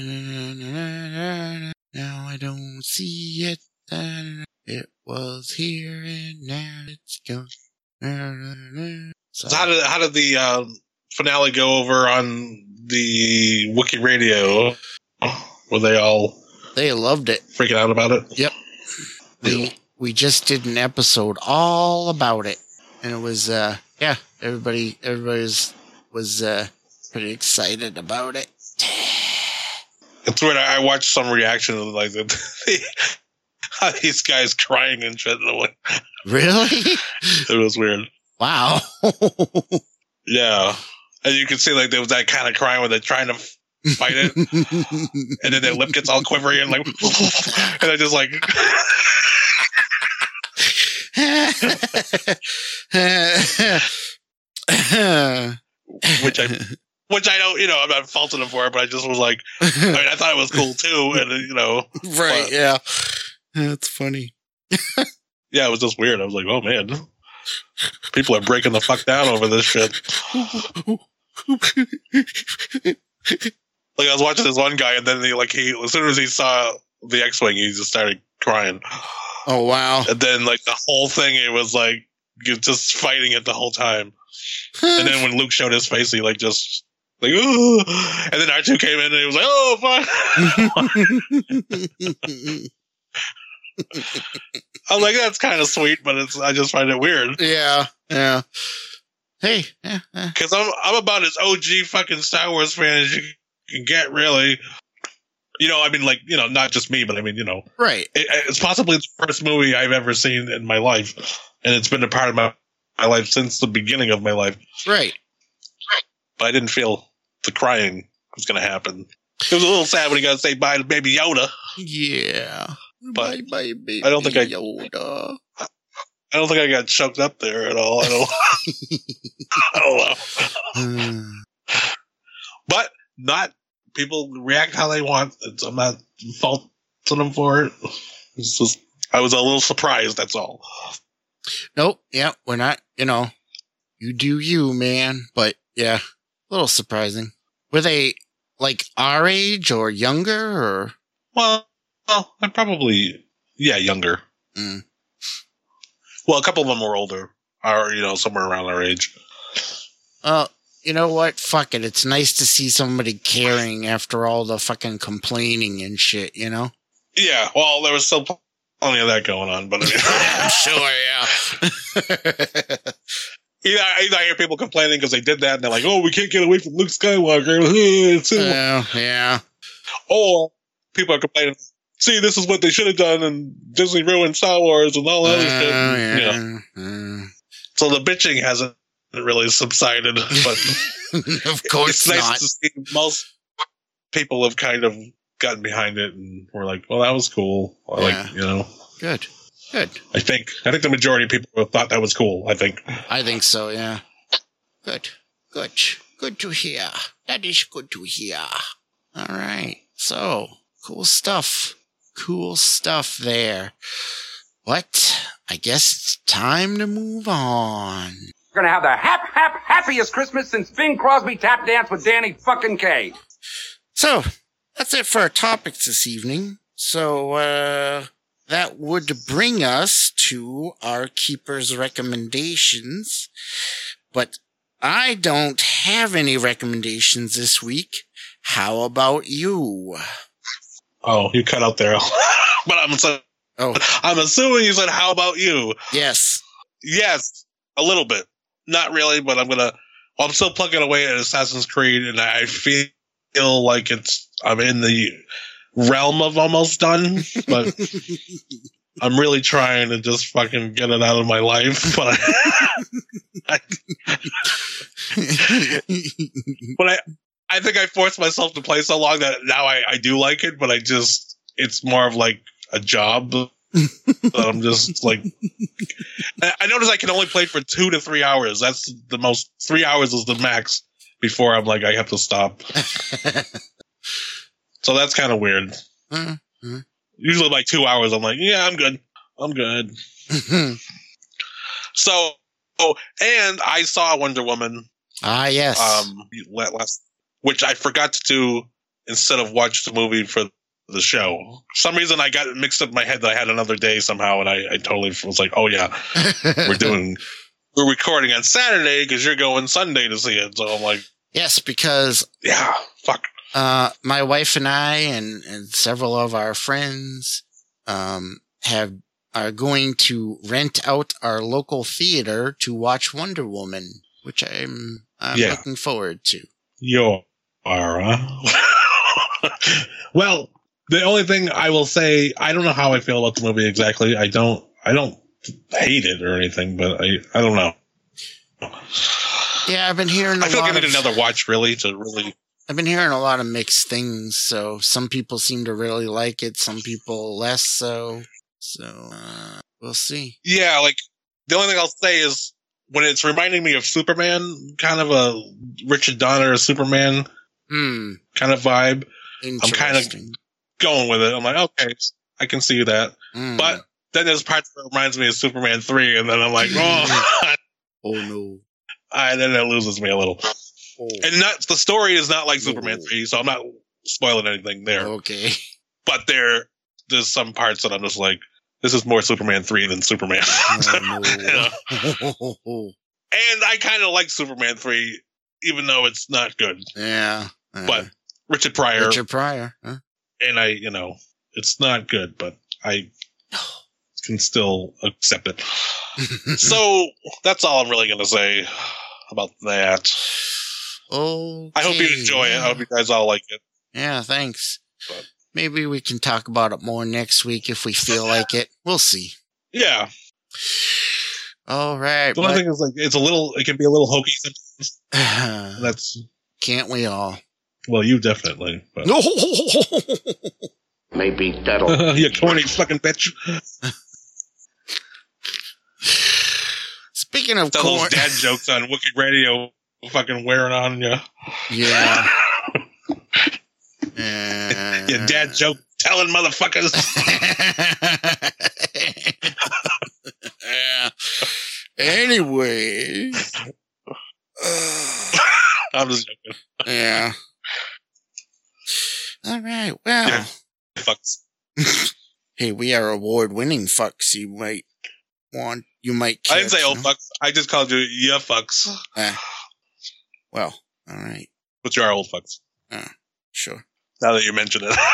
Now I don't see it. It was here and now it's gone. So, So how did how did the uh, finale go over on the Wiki Radio? Were they all they loved it. freaking out about it? Yep. We we just did an episode all about it, and it was uh yeah everybody everybody was was uh pretty excited about it. It's weird. I I watched some reaction of like the, how these guys crying and shit. Really? It was weird. Wow. Yeah, and you can see like there was that kind of crying where they're trying to fight it, and then their lip gets all quivery and like, and they're just like. which I, which I don't, you know, I'm not faulting them for it, but I just was like, I mean, I thought it was cool too, and you know, right? but, Yeah, that's funny. yeah, it was just weird. I was like, oh man, people are breaking the fuck down over this shit. Like I was watching this one guy, and then he, like he, as soon as he saw the X-wing, he just started crying. Oh wow! And then like the whole thing, it was like you're just fighting it the whole time. And then when Luke showed his face, he like just like ooh. And then R two came in, and he was like, oh fuck. I'm like, that's kind of sweet, but it's I just find it weird. Yeah, yeah. Hey, yeah, yeah. Because I'm I'm about as O G fucking Star Wars fan as you can get, really. You know, I mean, like, you know, not just me, but I mean, you know, right. It, it's possibly the first movie I've ever seen in my life, and it's been a part of my, my life since the beginning of my life. Right. But I didn't feel the crying was going to happen. It was a little sad when he got to say bye to Baby Yoda. Yeah. But bye, bye, baby I don't think I. Yoda. I don't think I got choked up there at all. I don't. I don't know. But not. People react how they want. It's, I'm not faulting them for it. It's just, I was a little surprised, that's all. Nope. Yeah, we're not, you know, you do you, man. But yeah, a little surprising. Were they like our age or younger or? Well, well I'm probably, yeah, younger. Mm. Well, a couple of them were older, or, you know, somewhere around our age. Uh, you know what? Fuck it. It's nice to see somebody caring after all the fucking complaining and shit, you know? Yeah, well, there was still plenty of that going on, but I mean. I'm sure, yeah. either, either I hear people complaining because they did that and they're like, oh, we can't get away from Luke Skywalker. Yeah, yeah. Or people are complaining, see, this is what they should have done, and Disney ruined Star Wars and all that other Uh, shit. yeah. You know. Mm. So the bitching hasn't really subsided, but Of course it's nice not. to see most people have kind of gotten behind it and were like, well, that was cool. Or Yeah. like, you know, Good. Good. I think, I think the majority of people thought that was cool, I think. I think so, yeah. Good. Good. Good to hear. That is good to hear. All right. So, cool stuff. Cool stuff there. What? I guess it's time to move on. We're gonna have the hap, hap, happiest Christmas since Bing Crosby tap danced with Danny fucking Kaye. So, that's it for our topics this evening. So, uh, that would bring us to our keeper's recommendations. But I don't have any recommendations this week. How about you? Oh, you cut out there. But I'm so, Oh, I'm assuming you said, how about you? yes. Yes, a little bit. Not really, but I'm gonna. Well, I'm still plugging away at Assassin's Creed, and I feel like it's. I'm in the realm of almost done, but I'm really trying to just fucking get it out of my life, but I, I but I, I think I forced myself to play so long that now I, I do like it, but I just, it's more of like a job. That I'm just like, I notice I can only play for two to three hours. That's the most, three hours is the max before I'm like, I have to stop. So that's kind of weird. Mm-hmm. Usually like two hours, I'm like, yeah, I'm good. I'm good. So, oh, and I saw Wonder Woman. Ah, yes. Um, last, which I forgot to do instead of watch the movie for the show. For some reason I got it mixed up in my head that I had another day somehow, and I, I totally was like, oh yeah, we're doing, we're recording on Saturday because you're going Sunday to see it. So I'm like, yes, because yeah, fuck. Uh, my wife and I and, and several of our friends um, have are going to rent out our local theater to watch Wonder Woman, which I'm I'm Yeah. looking forward to. You are, huh? Well, the only thing I will say, I don't know how I feel about the movie exactly. I don't, I don't hate it or anything, but I, I don't know. Yeah, I've been hearing a I feel lot like I need of, another watch really to really. I've been hearing a lot of mixed things. So some people seem to really like it, some people less so. So uh, we'll see. Yeah, like the only thing I'll say is when it's reminding me of Superman, kind of a Richard Donner Superman Hmm. kind of vibe. I'm kind of Interesting. going with it. I'm like, okay, I can see that. Hmm. But then there's parts that reminds me of Superman three, and then I'm like, oh, oh no. and then it loses me a little. Oh. And not the story is not like Superman three, so I'm not spoiling anything there. Okay. But there, there's some parts that I'm just like, this is more Superman three than Superman. Oh, Yeah. no. And I kind of like Superman three, even though it's not good. Yeah. Uh, But Richard Pryor, Richard Pryor. Huh? and I, you know, it's not good, but I can still accept it. So that's all I'm really going to say about that. Okay. I hope you enjoy it. I hope you guys all like it. Yeah, thanks. But- Maybe we can talk about it more next week if we feel like it. We'll see. Yeah. All right. The only thing is, like, it's a little, it can be a little hokey sometimes. but- That's, Can't we all? well, you definitely. But. No. Maybe that'll You corny fucking bitch. Speaking of Tell those corn, dad jokes on Wicked Radio fucking wearing on you. yeah. Uh, Your dad joke telling motherfuckers. yeah. Anyway. I'm just joking. Yeah. All right. Well. Yeah. Fucks. Hey, we are award-winning fucks. You might want. You might. I didn't care say to old know. fucks. I just called you yeah fucks. Uh, well, all right. But you are old fucks. Sure. Now that you mention it.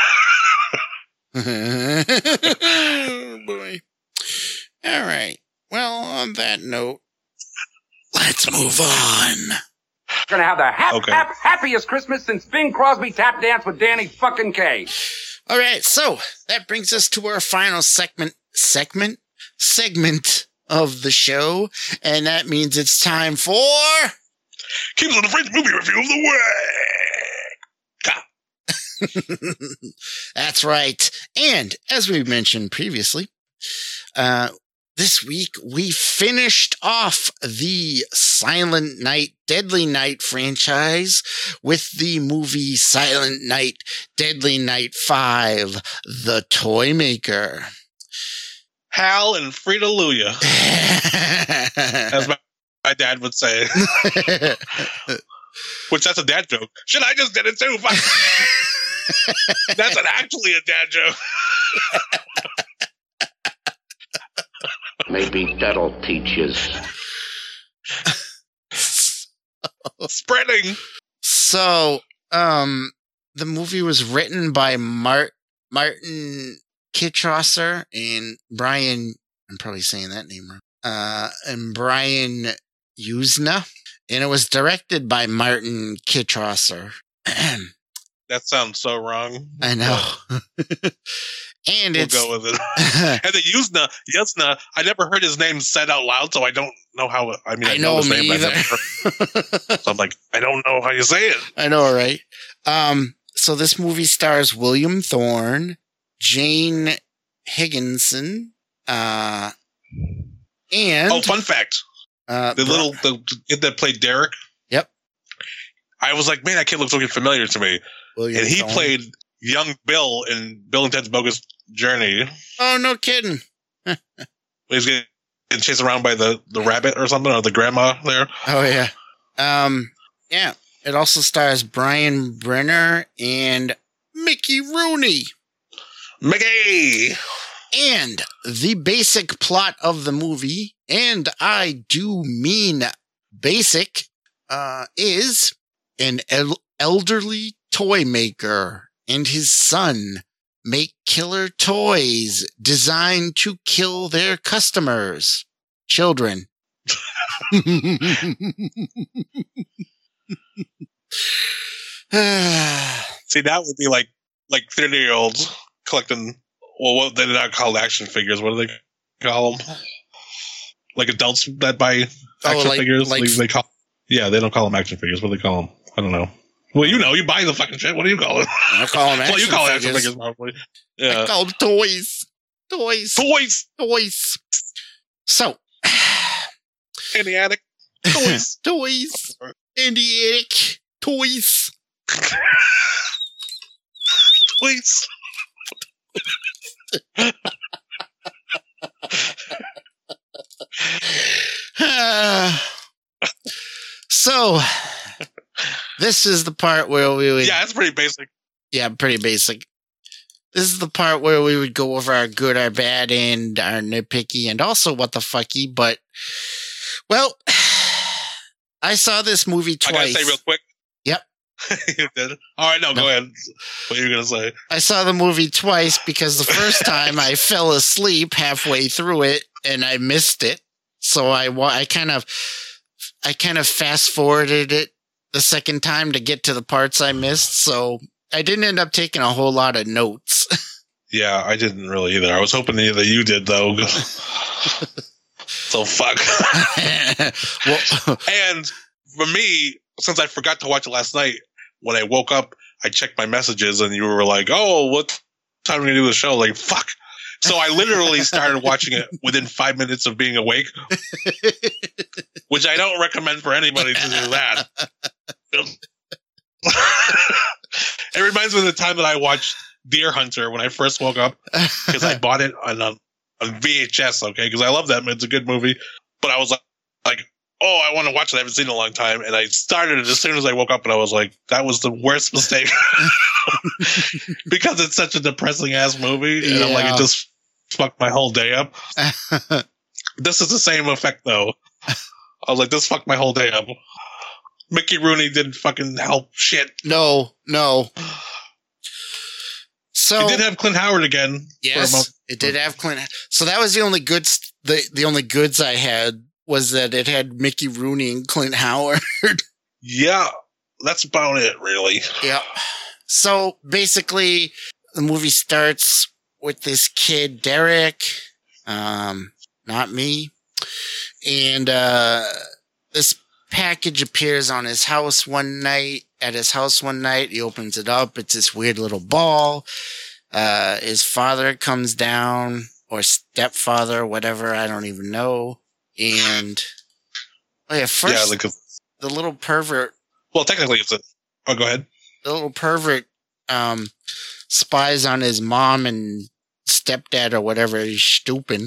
Oh, boy. All right. Well, on that note, let's move on. Gonna have the hap, Okay. hap, happiest Christmas since Bing Crosby tap danced with Danny fucking Kaye. All right, so that brings us to our final segment, segment, segment of the show, and that means it's time for. Keeps on the French movie review of the week. That's right. And as we mentioned previously, uh, this week we finished off the Silent Night, Deadly Night franchise with the movie Silent Night, Deadly Night five, The Toy Maker. Hal and Frida Luya, as my, my dad would say. Which that's a dad joke. Shit, I just did it too. Fuck. That's an actually a dad joke. maybe that'll teach us. Spreading. So, um, the movie was written by Mart- Martin Kitrosser and Brian, I'm probably saying that name wrong, uh, and Brian Usna, and it was directed by Martin Kitrosser. That sounds so wrong. I know. And we'll it's go with it. And the Yuzna, Yuzna, I never heard his name said out loud, so I don't know how. I mean, I, I know, know his me name, either. but I've never heard. So I'm like, I don't know how you say it. I know, right? Um, so this movie stars William Thorne, Jane Higginson, uh, and Oh, fun fact: uh, the Bro- little the kid that played Derek. Yep. I was like, man, that kid looks looking familiar to me, William and he Thorne. played young Bill in Bill and Ted's Bogus Journey. Oh, no kidding. He's getting chased around by the, the rabbit or something, or the grandma there. Oh yeah. Um, yeah. It also stars Brian Brenner and Mickey Rooney. Mickey! And the basic plot of the movie, and I do mean basic, uh, is an el- elderly toy maker and his son make killer toys designed to kill their customers, children. See, that would be like like thirty year olds collecting. Well, what they're not called action figures. What do they call them? Like adults that buy Oh, action like- figures. like- They, they call. Yeah, they don't call them action figures. What do they call them? I don't know. Well, you know, you buy the fucking shit. What do you call it? I call them action well, you call it figures. action figures, probably. I Yeah, call them toys. Toys. toys Toys. So, in the attic. Toys. toys. In the attic. Toys. Toys. So, this is the part where we would. Yeah, that's pretty basic. Yeah, pretty basic. This is the part where we would go over our good, our bad, and our nitpicky, and also what the fucky. But, well, I saw this movie twice. I gotta say real quick. Yep. You did. All right, no, No. go ahead. What are you gonna say? I saw the movie twice because the first time I fell asleep halfway through it and I missed it. So I wa- I kind of I kind of fast forwarded it the second time to get to the parts I missed. So I didn't end up taking a whole lot of notes. Yeah, I didn't really either. I was hoping either you did though. So fuck. Well, And for me, since I forgot to watch it last night, when I woke up, I checked my messages and you were like, "Oh, what time are we gonna do the show?" Like, fuck. So I literally started watching it within five minutes of being awake, which I don't recommend for anybody to do that. It reminds me of the time that I watched Deer Hunter when I first woke up, because I bought it on, um, on V H S, okay? Because I love that. It's a good movie. But I was like, like, oh, I want to watch it. I haven't seen it in a long time. And I started it as soon as I woke up, and I was like, that was the worst mistake. Because it's such a depressing ass movie. And I'm like, Yeah. it just fucked my whole day up. This is the same effect, though. I was like, this fucked my whole day up. Mickey Rooney didn't fucking help shit. no, no. So He did have Clint Howard again. For a yes, moment. it did have Clint. So that was the only goods. The the only goods I had was that it had Mickey Rooney and Clint Howard. Yeah, that's about it, really. Yep. So basically, the movie starts with this kid, Derek, um, not me, and uh, this package appears on his house one night. At his house one night, he opens it up. It's this weird little ball. Uh, his father comes down, or stepfather, whatever, I don't even know. And oh yeah, first Yeah, like a, the little pervert well, technically it's a. Oh, go ahead. the little pervert um, spies on his mom and stepdad or whatever. He's stupid.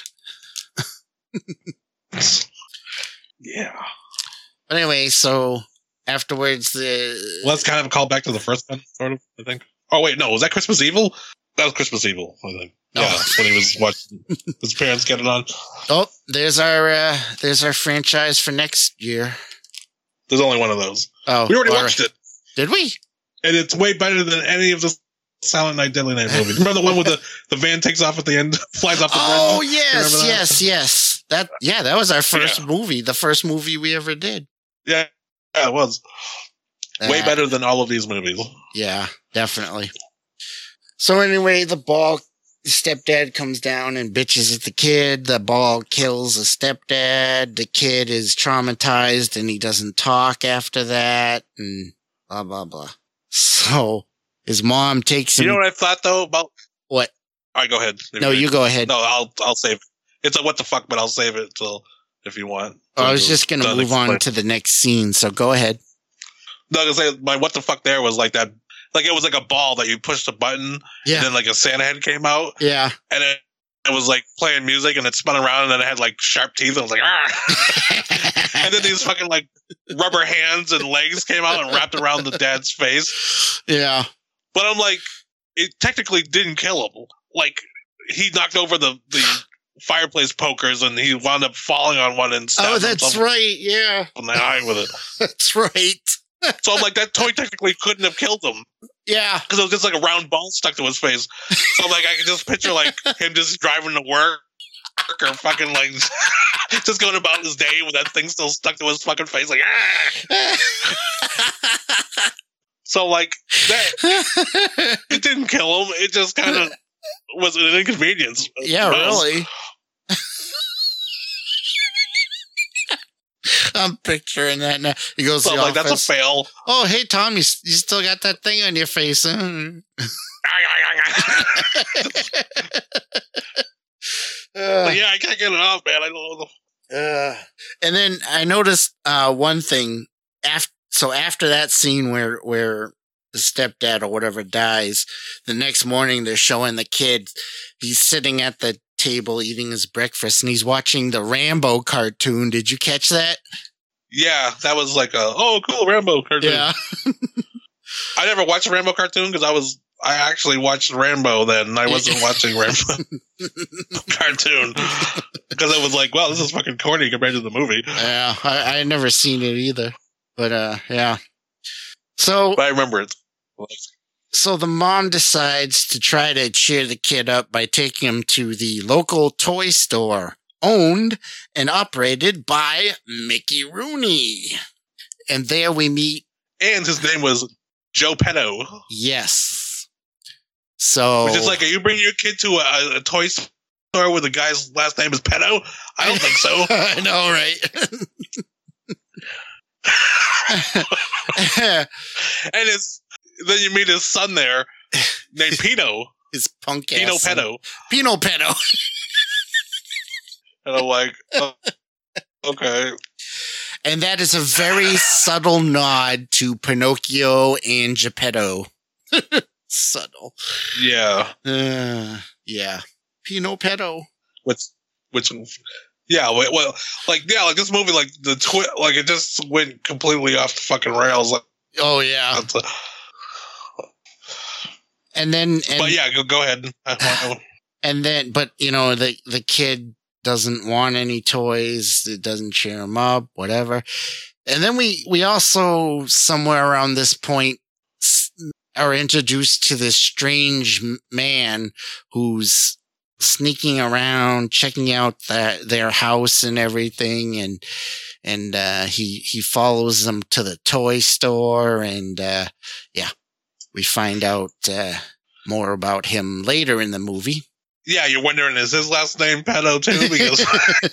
Yeah. But anyway, so afterwards, the Well, that's kind of a callback to the first one, sort of, I think. Oh, wait, no. Was that Christmas Evil? That was Christmas Evil, I think. No. Yeah, when he was watching his parents get it on. oh, there's our uh, there's our franchise for next year. There's only one of those. Oh, We already all watched right. it, Did we? and it's way better than any of the Silent Night, Deadly Night movies. Remember the one with the, the van takes off at the end, flies off the Oh bridge? yes, Remember that? yes, yes. That yeah, that was our first Yeah. movie, the first movie we ever did. Yeah, yeah, it was. Way Uh, better than all of these movies. Yeah, definitely. So anyway, the ball stepdad comes down and bitches at the kid. The ball kills the stepdad. The kid is traumatized and he doesn't talk after that and blah, blah, blah. So his mom takes him. You know what I thought though about what? All right, go ahead. No, you go ahead. No, I'll I'll save it. It's a what the fuck, but I'll save it till if you want. Oh, I was just going to move on to the next scene, so go ahead. No, I was gonna say my what the fuck there was like that. Like it was like a ball that you pushed a button, Yeah. and then like a Santa head came out, Yeah. and it, it was like playing music, and it spun around, and then it had like sharp teeth. And I was like, ah! And then these fucking like rubber hands and legs came out and wrapped around the dad's face. Yeah. But I'm like, it technically didn't kill him. Like he knocked over the the fireplace pokers, and he wound up falling on one and stabbed Oh, that's himself right. Yeah. in the eye with it. That's right. So I'm like, that toy technically couldn't have killed him. Yeah. Because it was just like a round ball stuck to his face. So I'm like, I can just picture like him just driving to work or fucking like just going about his day with that thing still stuck to his fucking face. Like, ah! So like that, it didn't kill him. It just kind of was an inconvenience. Yeah, really. I'm picturing that now. He goes So to I'm the like, that's a office. fail. Oh, hey, Tom, you, you still got that thing on your face, huh? But yeah, I can't get it off, man. I don't know. The- Uh, and then I noticed uh, one thing. After, so after that scene where where the stepdad or whatever dies, the next morning they're showing the kid. He's sitting at the table eating his breakfast, and he's watching the Rambo cartoon. Did you catch that? yeah, that was like a oh cool Rambo cartoon. Yeah. I never watched a Rambo cartoon because I was I actually watched Rambo then. I wasn't watching Rambo cartoon because I was like, well, this is fucking corny compared to the movie. Yeah, I, I had never seen it either, but uh, yeah. So, But I remember it. so the mom decides to try to cheer the kid up by taking him to the local toy store, owned and operated by Mickey Rooney, and there we meet. And his name was Joe Petto. Yes. So, Which is like, are you bringing your kid to a, a toy store where the guy's last name is Petto? I don't think so. I know, right? And it's then you meet his son there, named Pino. His punk Pino ass son. Petto. Pino Petto. And I'm like, oh, okay. And that is a very subtle nod to Pinocchio and Geppetto. Subtle. Yeah. Uh, yeah. Pino Petto. Which, which, yeah, well, well, like, yeah, like this movie, like the twi- like it just went completely off the fucking rails. Like, Oh, yeah. that's a- And then, and, but yeah, go, go ahead. and then, but you know, the, the kid doesn't want any toys. It doesn't cheer him up, whatever. And then we, we also, somewhere around this point, s- are introduced to this strange m- man who's sneaking around, checking out the, their house and everything. And, and, uh, he, he follows them to the toy store. And, uh, yeah, we find out, uh, more about him later in the movie. Yeah, you're wondering, is his last name Petto too? Because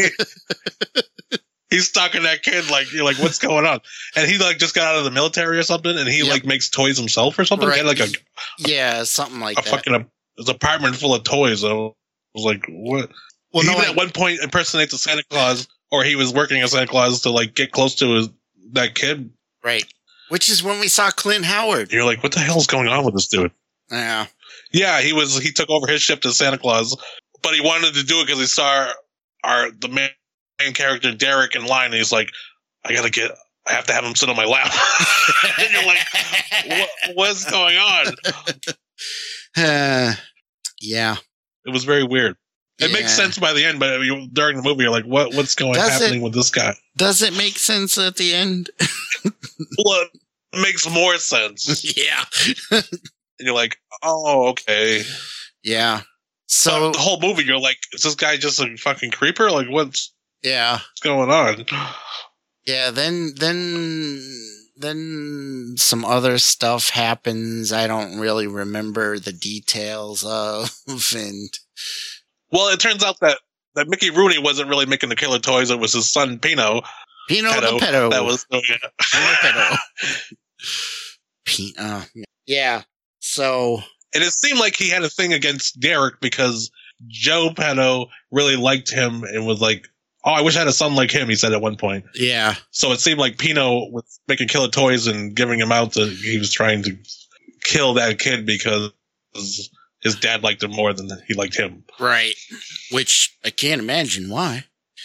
he's stalking that kid. Like, you're like, what's going on? And he like just got out of the military or something, and he Yep. like makes toys himself or something. He had like a, Yeah, something like a that. fucking his apartment full of toys. I was like, what? Well, he no, even I- at one point impersonates a Santa Claus, or he was working as Santa Claus to like get close to his that kid. Right. Which is when we saw Clint Howard. And you're like, what the hell's going on with this dude? Yeah. Yeah, he was. He took over his shift as Santa Claus, but he wanted to do it because he saw our the main, main character Derek in line, and he's like, "I gotta get. I have to have him sit on my lap." And you're like, what, "What's going on?" Uh, yeah. It was very weird. It makes Yeah. sense by the end, but you, during the movie, you're like, "What? What's going Does happening it- with this guy?" Does it make sense at the end? Well, it makes more sense, Yeah. and you're like, "Oh, okay." Yeah. So So, the whole movie, you're like, "Is this guy just a fucking creeper? Like, what's yeah. going on?" Yeah. Then, then then some other stuff happens I don't really remember the details of. And well, it turns out that, that Mickey Rooney wasn't really making the killer toys. It was his son, Pino. Pino Pedo, the pedo. That was, oh, yeah. Pino pedo. Pino. Yeah. So. And it seemed like he had a thing against Derek because Joe Pedo really liked him and was like, oh, I wish I had a son like him, he said at one point. Yeah. So it seemed like Pino was making killer toys and giving him out to, he was trying to kill that kid because his dad liked him more than he liked him. Right. Which I can't imagine why.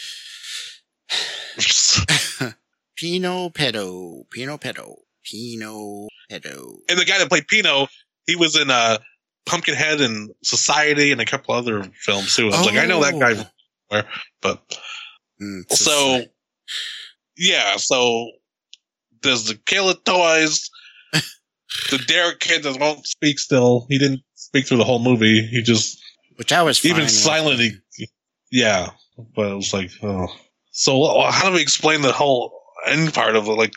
Pino pedo. Pino pedo. Pino pedo. And the guy that played Pino, he was in uh, Pumpkinhead and Society and a couple other films too. I was oh. like, I know that guy from somewhere. But mm, so, yeah, so there's the killer toys. The Derek kid that won't speak still. He didn't speak through the whole movie. He just, which I was fine even with. silently, yeah. But it was like, oh. So how do we explain the whole end part of it? Like,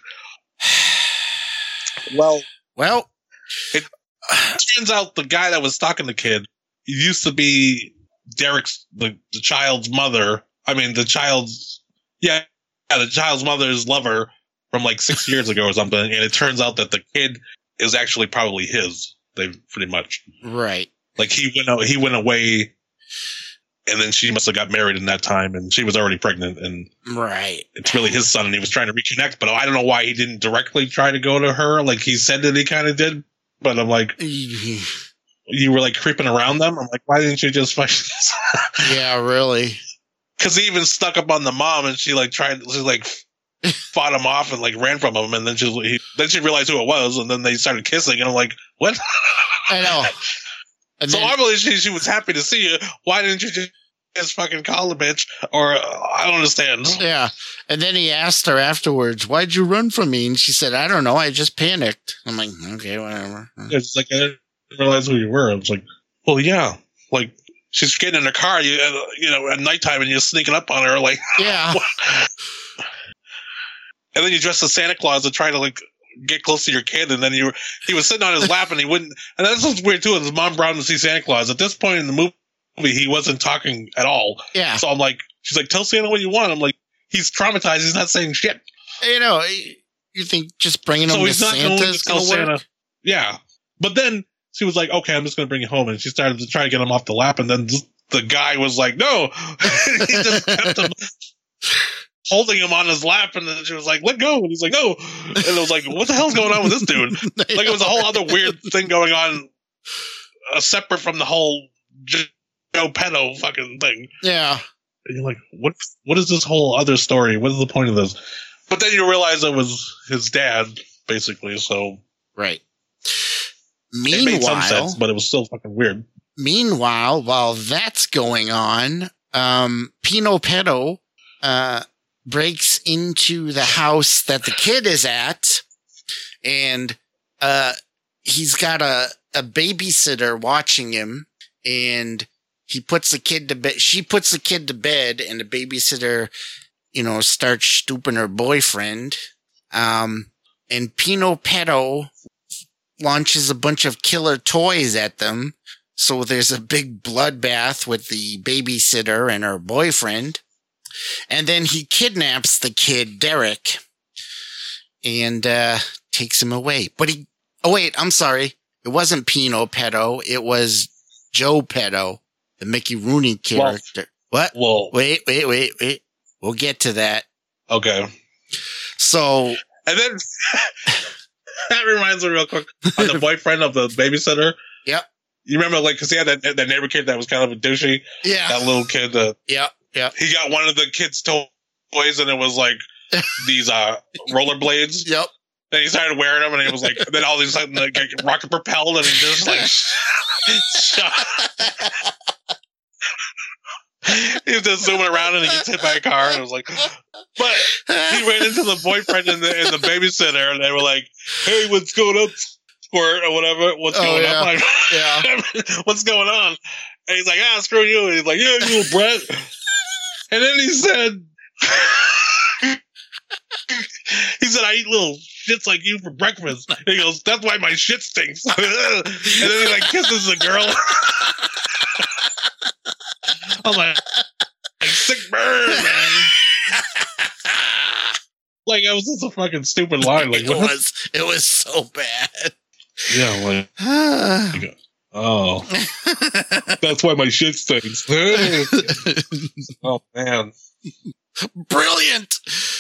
well, well, it turns out the guy that was stalking the kid used to be Derek's, the, the child's mother. I mean, the child's, yeah, yeah, the child's mother's lover from like six years ago or something. And it turns out that the kid is actually probably his. They pretty much. Right. Like he went out, he went away. And then she must have got married in that time, and she was already pregnant, and right. It's really his son, and he was trying to reconnect, but I don't know why he didn't directly try to go to her, like he said that he kind of did. But I'm like, you were like creeping around them. I'm like, why didn't you just fight? Yeah, really. Because he even stuck up on the mom, and she like tried, she like fought him off and like ran from him, and then she he, then she realized who it was, and then they started kissing, and I'm like, what? I know. And so then, obviously she, she was happy to see you. Why didn't you just, just fucking call the bitch? Or uh, I don't understand. Yeah. And then he asked her afterwards, why'd you run from me? And she said, I don't know. I just panicked. I'm like, okay, whatever. It's like, I didn't realize who you were. I was like, well, yeah. Like, she's getting in her car, you, uh, you know, at nighttime and you're sneaking up on her. Like, yeah. And then you dress as Santa Claus and try to, like, get close to your kid, and then you were, he was sitting on his lap and he wouldn't, and that's what's weird too. His mom brought him to see Santa Claus. At this point in the movie, he wasn't talking at all. Yeah. So I'm like, she's like, tell Santa what you want. I'm like, he's traumatized. He's not saying shit. You know, you think just bringing him so to he's not Santa's going to tell gonna work? Santa. Yeah. But then she was like, okay, I'm just going to bring you home. And she started to try to get him off the lap. And then the guy was like, no. He just kept him holding him on his lap, and then she was like, let go. And he's like, no. And it was like, what the hell's going on with this dude? Like, it was a whole other weird thing going on, uh, separate from the whole Joe Pedo fucking thing. Yeah. And you're like, what? What is this whole other story? What is the point of this? But then you realize it was his dad, basically, so. Right. Meanwhile. It made some sense, but it was still fucking weird. Meanwhile, while that's going on, um, Pino Pedo, uh, breaks into the house that the kid is at, and uh, he's got a, a babysitter watching him, and he puts the kid to bed. She puts the kid to bed, and the babysitter, you know, starts stooping her boyfriend. Um, and Pino Pedo launches a bunch of killer toys at them. So there's a big bloodbath with the babysitter and her boyfriend. And then he kidnaps the kid, Derek, and uh, takes him away. But he, oh wait, I'm sorry. It wasn't Pino Pedo. It was Joe Pedo, the Mickey Rooney character. Well, what? Well, wait, wait, wait, wait. We'll get to that. Okay. So. And then that reminds me real quick of the boyfriend of the babysitter. Yep. You remember, like, because he had that, that neighbor kid that was kind of a douchey. Yeah. That little kid that. Yeah. Yeah. He got one of the kids' toys, and it was like these uh, rollerblades. Yep. And he started wearing them, and he was like, then all these sudden like, rocket propelled, and he just like shot. He was just zooming around, and he gets hit by a car, and it was like, but he ran into the boyfriend and the, and the babysitter, and they were like, hey, what's going on, Squirt, or whatever? What's oh, going yeah. on? Like, yeah. What's going on? And he's like, ah, screw you. And he's like, yeah, you little brat. And then he said, he said, I eat little shit's like you for breakfast. And he goes, that's why my shit stinks. And then he like kisses the girl. I'm like, like sick burn, man. Like, it was just a fucking stupid line. Like, it what? was, it was so bad. Yeah, like, like oh, that's why my shit stinks. Oh man, brilliant.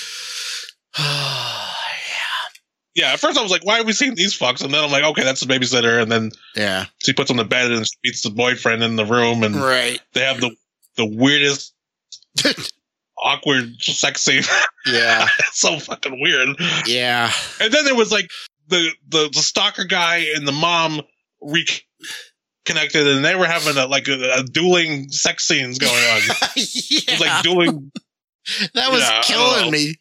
Yeah, at first I was like, why are we seeing these fucks? And then I'm like, okay, that's the babysitter. And then yeah, she puts on the bed and meets the boyfriend in the room, and right. they have the the weirdest, awkward sex scene. Yeah, it's so fucking weird. Yeah, and then there was like the the, the stalker guy and the mom reconnected, and they were having a like a, a dueling sex scenes going on. Yeah. It was like dueling. That was yeah, killing me.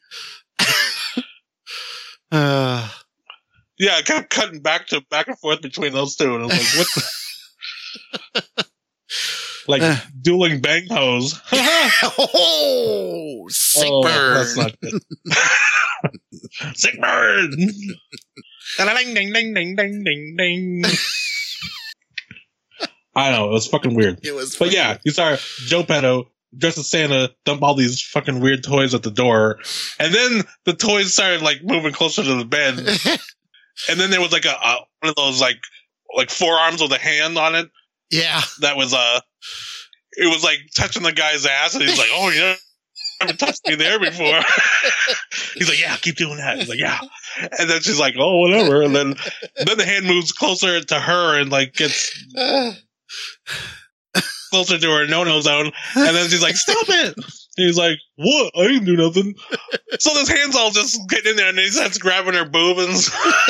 uh, yeah, it kept cutting back to back and forth between those two, and I was like, "What the?" Like uh, dueling bang hoes. Oh, sick oh, bird! That's not good. Sick bird. Ding ding ding ding ding ding ding. I know, it was fucking weird. It was, but yeah, you saw Joe Petto dressed as Santa, dump all these fucking weird toys at the door, and then the toys started like moving closer to the bed, and then there was like a, a one of those like like forearms with a hand on it. Yeah, that was uh, it was like touching the guy's ass, and he's like, "Oh, you never touched me there before." He's like, "Yeah, keep doing that." He's like, "Yeah," and then she's like, "Oh, whatever." And then then the hand moves closer to her and like gets closer to her no-no zone, and then she's like, "Stop it!" And he's like, "What? I didn't do nothing." So this hand's all just getting in there, and he starts grabbing her boobs.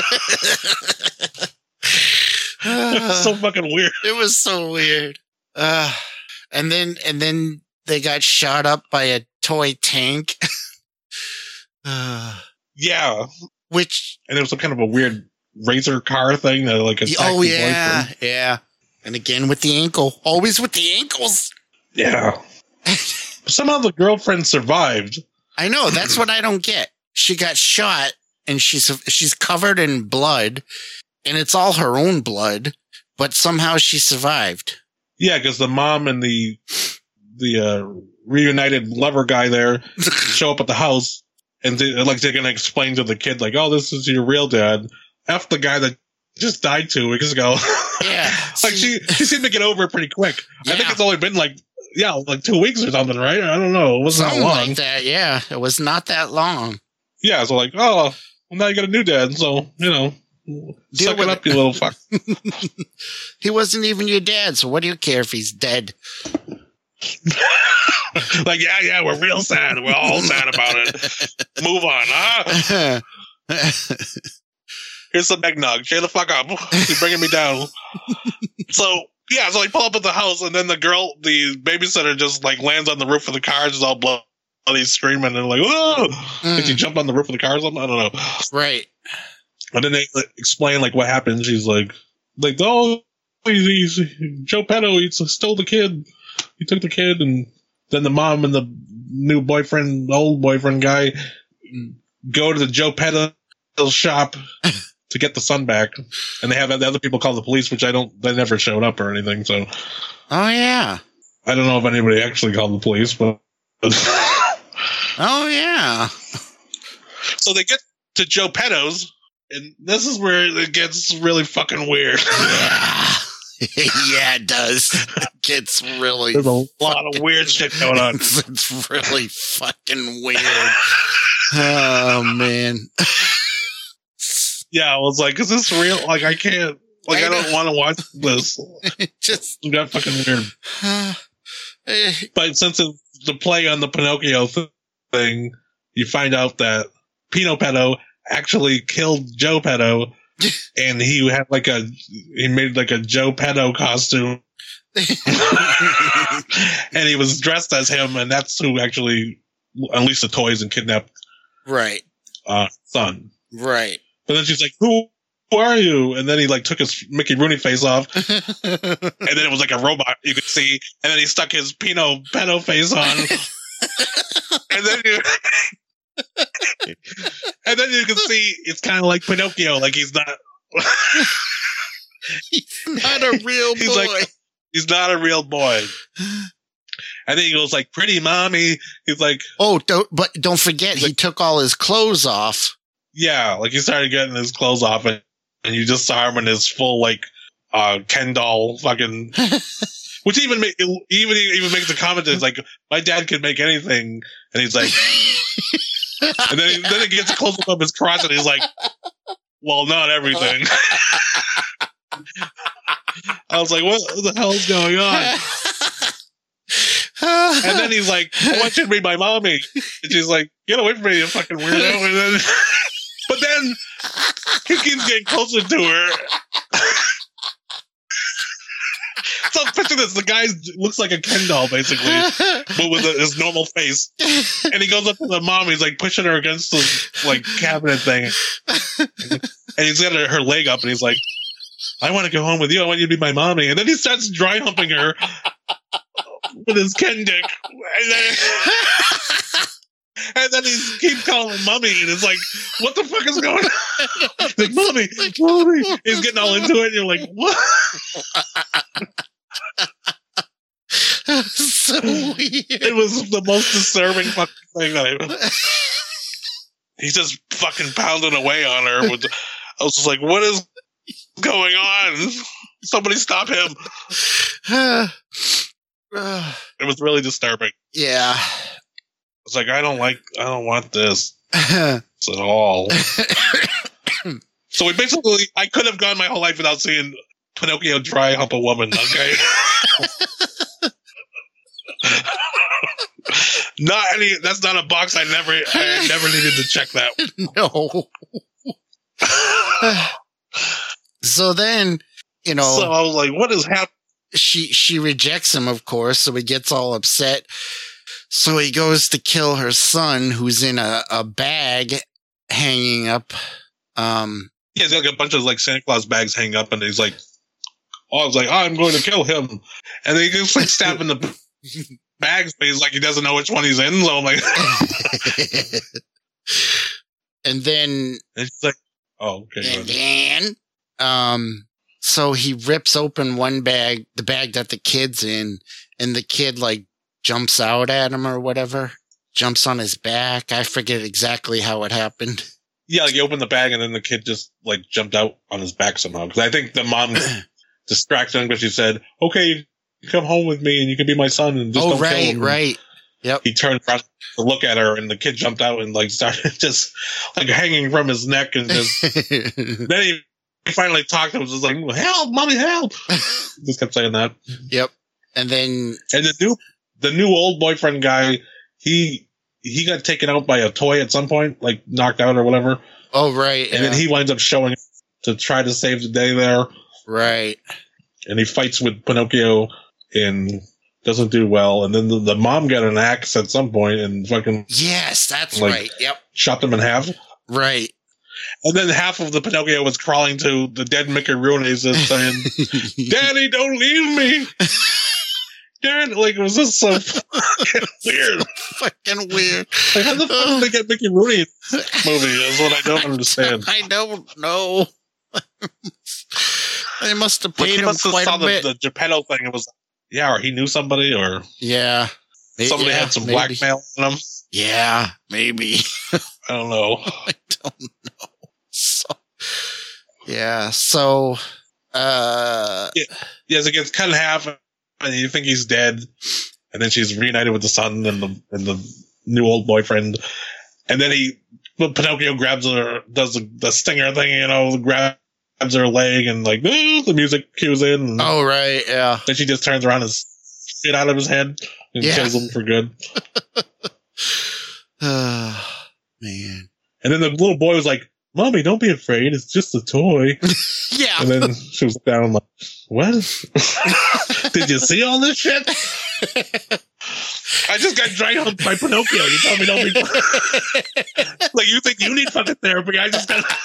It's so fucking weird. It was so weird. Uh, and then and then they got shot up by a toy tank. uh, yeah. Which and there was some kind of a weird razor car thing that like attacked oh the yeah, boyfriend. Yeah. And again with the ankle. Always with the ankles. Yeah. Somehow the girlfriend survived. I know, that's what I don't get. She got shot and she's she's covered in blood. And it's all her own blood, but somehow she survived. Yeah, because the mom and the the uh, reunited lover guy there show up at the house, and they, like they're gonna explain to the kid, like, "Oh, this is your real dad." F the guy that just died two weeks ago. Yeah, like she she seemed to get over it pretty quick. Yeah. I think it's only been like yeah, like two weeks or something, right? I don't know. It wasn't Something that long. like that. Yeah, it was not that long. Yeah, so like, oh, well, now you got a new dad, so you know. Deal Suck it up, it. You little fuck. He wasn't even your dad, so what do you care if he's dead? Like, yeah, yeah, we're real sad. We're all sad about it. Move on, huh? Here's some eggnog. Cheer the fuck up. You're bringing me down. So, yeah, so I pull up at the house, and then the girl, the babysitter, just like lands on the roof of the car, just all bloody screaming, and like, whoa! Mm. Did she jump on the roof of the car or something? I don't know. Right. And then they like, explain like what happened. She's like, like, oh, he's, he's, Joe Petto, he stole the kid. He took the kid, and then the mom and the new boyfriend, old boyfriend guy, go to the Joe Petto shop to get the son back, and they have the other people call the police, which I don't. They never showed up or anything. So, oh yeah, I don't know if anybody actually called the police, but oh yeah. So they get to Joe Petto's. And this is where it gets really fucking weird. Yeah, yeah, it does. It gets really. There's a lot of weird shit going on. It's, it's really fucking weird. Oh man. Yeah, I was like, "Is this real? Like, I can't. Like, I, I don't want to watch this." It just it got fucking weird. But since it's the play on the Pinocchio thing, you find out that Pino Petto actually killed Joe Petto, and he had like a he made like a Joe Petto costume, and he was dressed as him, and that's who actually unleashed the toys and kidnapped right uh son. Right. But then she's like, "Who, who are you?" And then he like took his Mickey Rooney face off, and then it was like a robot you could see, and then he stuck his Pino Petto face on, and then you. And then you can see it's kind of like Pinocchio, like he's not. He's not a real he's boy. Like, he's not a real boy. And then he goes like, "Pretty mommy." He's like, "Oh, don't!" But don't forget, he like, took all his clothes off. Yeah, like he started getting his clothes off, and, and you just saw him in his full like uh, Ken doll fucking. Which even make, even even makes a comment that's like, "My dad could make anything," and he's like, and then then it gets a close up of his crotch, and he's like, "Well, not everything." I was like, "What the hell is going on?" And then he's like, "I want you to be my mommy," and she's like, "Get away from me, you fucking weirdo!" And then, but then he keeps getting closer to her. So picture this: the guy looks like a Ken doll, basically, but with a, his normal face. And he goes up to the mom. He's like pushing her against the like cabinet thing, and he's got her, her leg up, and he's like, "I want to go home with you. I want you to be my mommy." And then he starts dry humping her with his Ken dick, and then, and then he keeps calling her mommy, and it's like, what the fuck is going on? He's like, mommy, mommy. He's getting all into it, and you're like, what? So weird. It was the most disturbing fucking thing that I. He's just fucking pounding away on her. With, I was just like, what is going on? Somebody stop him. It was really disturbing. Yeah. It's like, I don't like, I don't want this at all. So we basically, I could have gone my whole life without seeing Pinocchio dry hump a woman, okay? Not any, that's not a box I never, I never needed to check that. No. So then, you know. So I was like, what is happening? She, she rejects him, of course, so he gets all upset. So he goes to kill her son, who's in a, a bag hanging up. Um, yeah, he's got like a bunch of like Santa Claus bags hanging up, and he's like, oh, I was like, oh, I'm going to kill him. And then he just like stabbing the bags, but he's like, he doesn't know which one he's in. So I'm like, and then, and she's like, oh, okay. And then, um, so he rips open one bag, the bag that the kid's in, and the kid like jumps out at him or whatever, jumps on his back. I forget exactly how it happened. Yeah, like he opened the bag and then the kid just like jumped out on his back somehow. Because I think the mom distracted him because she said, "Okay, come home with me and you can be my son and just oh, don't right, kill him." right. Yep. He turned around to look at her and the kid jumped out and like started just like hanging from his neck and just. Then he. He finally talked to him, was like, "Help, mommy, help!" Just kept saying that. Yep. And then, and the new, the new old boyfriend guy, he he got taken out by a toy at some point, like knocked out or whatever. Oh, right. And yeah. Then he winds up showing up to try to save the day there. Right. And he fights with Pinocchio and doesn't do well. And then the, the mom got an axe at some point and fucking yes, that's like, right. Yep. Chopped him in half. Right. And then half of the Pinocchio was crawling to the dead Macaroonies and saying, "Daddy, don't leave me." Dad, like, it was just so fucking weird. Fucking weird. Like, how the fuck did they get Mickey Rooney in this movie is what I don't understand. I don't know. They must have paid like, him must have quite saw a bit. The, the Geppetto thing, it was, yeah, or he knew somebody, or yeah. Somebody yeah, had some maybe. blackmail on him. Yeah, maybe. I don't know. I don't know. So, yeah, so, uh... Yeah, yeah, so it gets cut in half, and you think he's dead, and then she's reunited with the son and the and the new old boyfriend, and then he, Pinocchio grabs her, does the, the stinger thing, you know, grabs her leg, and like, eh, the music cues in. And oh, right, yeah. Then she just turns around and shit out of his head and yeah. kills him for good. Oh, man. And then the little boy was like, "Mommy, don't be afraid. It's just a toy." Yeah. And then she was down like, "What? Did you see all this shit?" I just got dry humped by Pinocchio. You tell me don't be like, you think you need fucking therapy? I just got.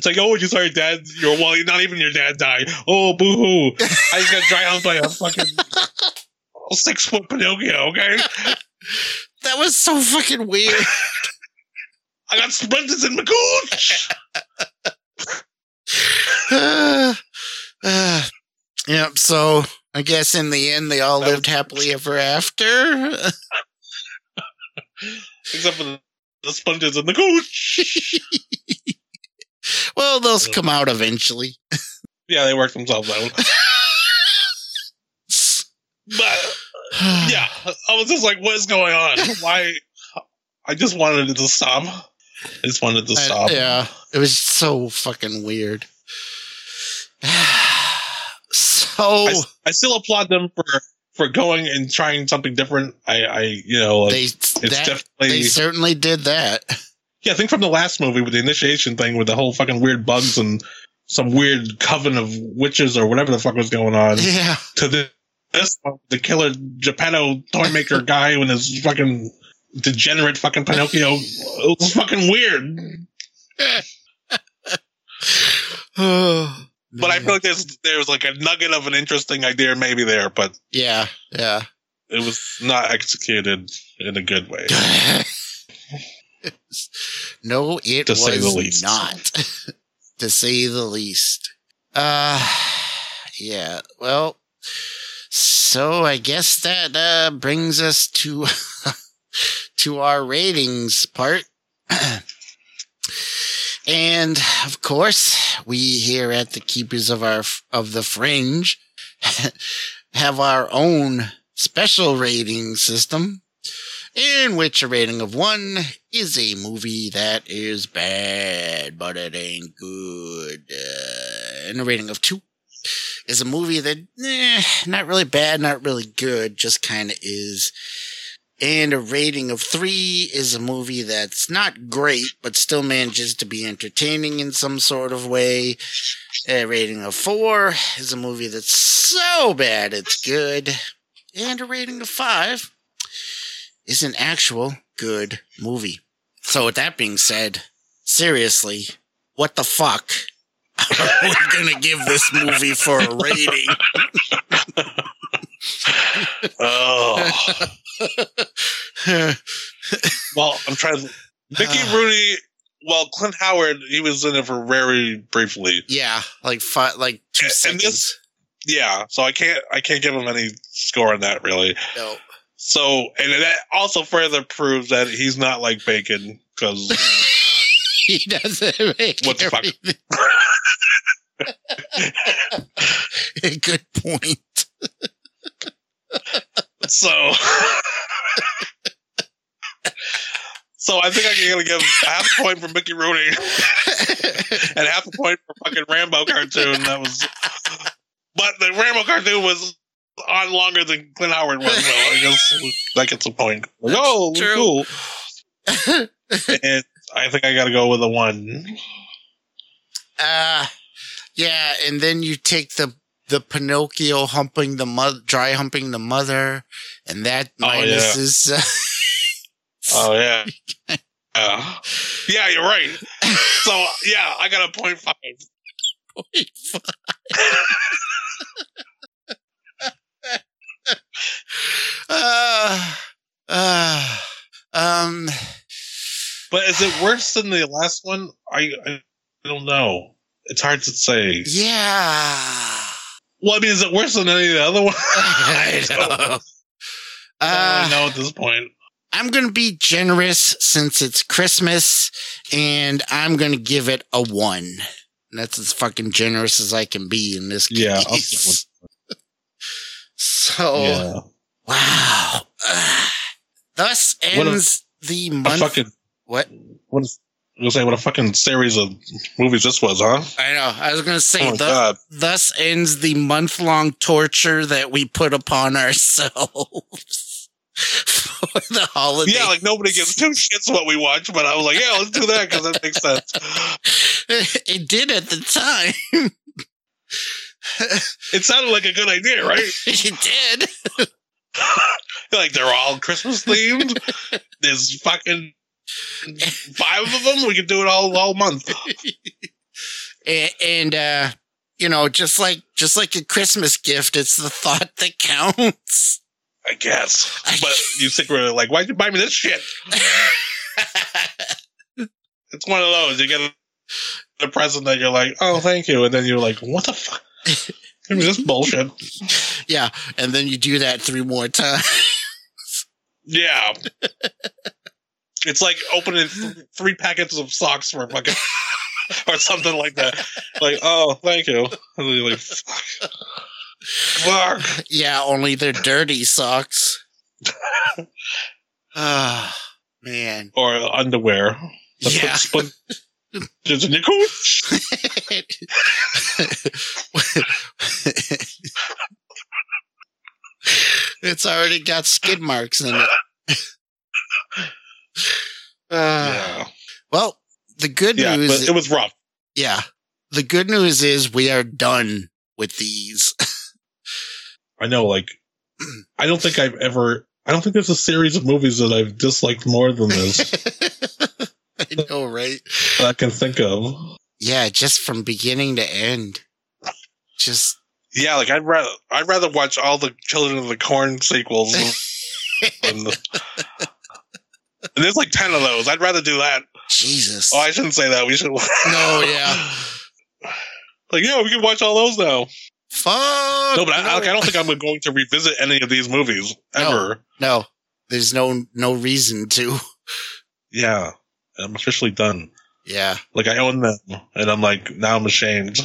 like, oh, you saw your dad. Your well, not even your dad died. Oh, boo hoo! I just got dry humped by a fucking six foot Pinocchio. Okay, that was so fucking weird. I got splinters in my gooch. uh, uh, yep. So I guess in the end, they all That lived was- happily ever after. Except for the, the splinters in the gooch. Well, those come out eventually. Yeah, they worked themselves out. But yeah, I was just like, what is going on? Why? I just wanted it to stop. I just wanted it to I- stop. yeah, it was so fucking weird. So I, I still applaud them for, for going and trying something different. I, I you know, like, they it's that, definitely they certainly did that. yeah. I think from the last movie with the initiation thing with the whole fucking weird bugs and some weird coven of witches or whatever the fuck was going on. Yeah. To the, this one, the killer Geppetto toy maker guy and his fucking degenerate fucking Pinocchio. It was fucking weird. Oh, But I feel like there's there's like a nugget of an interesting idea maybe there, but yeah, yeah. it was not executed in a good way. No, it To was say the least. not. To say the least. Uh, yeah, well, so I guess that uh, brings us to to our ratings part. And of course, we here at the Keepers of our of the Fringe have our own special rating system, in which a rating of one is a movie that is bad, but it ain't good, uh, and a rating of two is a movie that eh, not really bad, not really good, just kind of is. And a rating of three is a movie that's not great, but still manages to be entertaining in some sort of way. A rating of four is a movie that's so bad it's good. And a rating of five is an actual good movie. So with that being said, seriously, what the fuck are we gonna give this movie for a rating? Oh. Well, I'm trying to. Mickey Rooney. Well, Clint Howard, he was in it for very briefly. Yeah, like five, like two And seconds. this- Yeah, so I can't. I can't give him any score on that really. No. So, and that also further proves that he's not like Bacon because He doesn't make what the fuck? everything. Good point. So, so I think I'm gonna give half a point for Mickey Rooney and half a point for fucking Rambo cartoon. That was, but the Rambo cartoon was on longer than Clint Howard was. So I guess that gets a point. Like, oh, true. cool. And I think I gotta go with a one. Uh, yeah, and then you take the the Pinocchio humping the mother, dry humping the mother, and that Oh, yeah. minuses. Uh, Oh yeah, yeah, yeah. You're right. So yeah, I got a point five. point five. uh, uh, um, But is it worse than the last one? I I don't know. It's hard to say. yeah. Well, I mean, is it worse than any of the other ones? I know. I don't Uh, really know at this point. I'm going to be generous since it's Christmas, and I'm going to give it a one. And that's as fucking generous as I can be in this case. Yeah, I'll stick with- So, Yeah. wow. Uh, thus What a- ends the A month. fucking What? what is? I was gonna say what a fucking series of movies this was, huh? I know. I was going to say, Oh my the, god! thus ends the month long torture that we put upon ourselves for the holiday. Yeah, like nobody gives two shits what we watch, but I was like, yeah, let's do that because that makes sense. It did at the time. It sounded like a good idea, right? It did. Like they're all Christmas themed. There's fucking five of them. We could do it all all month. And, and uh, you know, just like just like a Christmas gift, it's the thought that counts. I guess. But you secretly like, why'd you buy me this shit? It's one of those. You get a present that you're like, oh, thank you. And then you're like, what the fuck? Give me this bullshit. Yeah. And then you do that three more times. Yeah. It's like opening th- three packets of socks for fucking, or something like that. Like, oh, thank you. And then you're like, fuck. Fuck. Yeah, only they're dirty socks. Ah, man. Or underwear. That's Yeah. Split, just in your cooch. It's already got skid marks in it. Uh, Yeah. Well, the good Yeah, news. but it was rough. Yeah. The good news is we are done with these. I know, like, I don't think I've ever, I don't think there's a series of movies that I've disliked more than this I know, right? that I can think of. Yeah, just from beginning to end. Just. Yeah, like, I'd rather, I'd rather watch all the Children of the Corn sequels. than the, and there's like ten of those. I'd rather do that. Jesus. Oh, I shouldn't say that. We should. No, yeah. Like, yeah, we can watch all those now. Fuck. No, but I, no. I, I don't think I'm going to revisit any of these movies ever. No, no. There's no no reason to. Yeah, I'm officially done. Yeah. Like, I own them, and I'm like, now I'm ashamed.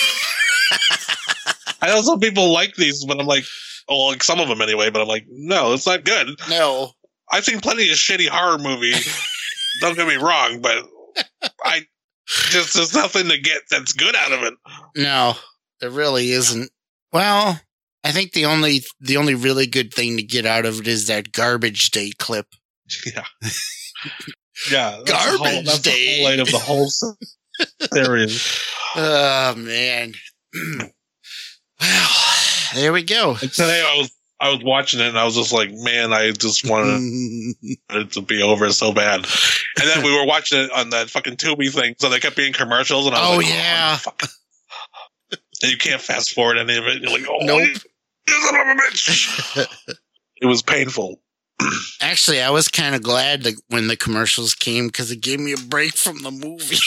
I know some people like these, but I'm like, oh, like some of them anyway, but I'm like, no, it's not good. No. I've seen plenty of shitty horror movies. Don't get me wrong, but I just, there's nothing to get that's good out of it. No, there really isn't. Well, I think the only the only really good thing to get out of it is that Garbage Day clip. Yeah. Yeah. That's Garbage the whole, that's Day. the highlight of the whole series. Oh, man. Well, there we go. And today I was I was watching it and I was just like, man, I just wanted it to be over so bad. And then we were watching it on that fucking Tubi thing, so they kept being commercials, and I was Oh, like, yeah. oh, fuck. And you can't fast forward any of it. You're like, oh, Nope. you son of a bitch. It was painful. Actually, I was kind of glad that when the commercials came because it gave me a break from the movie.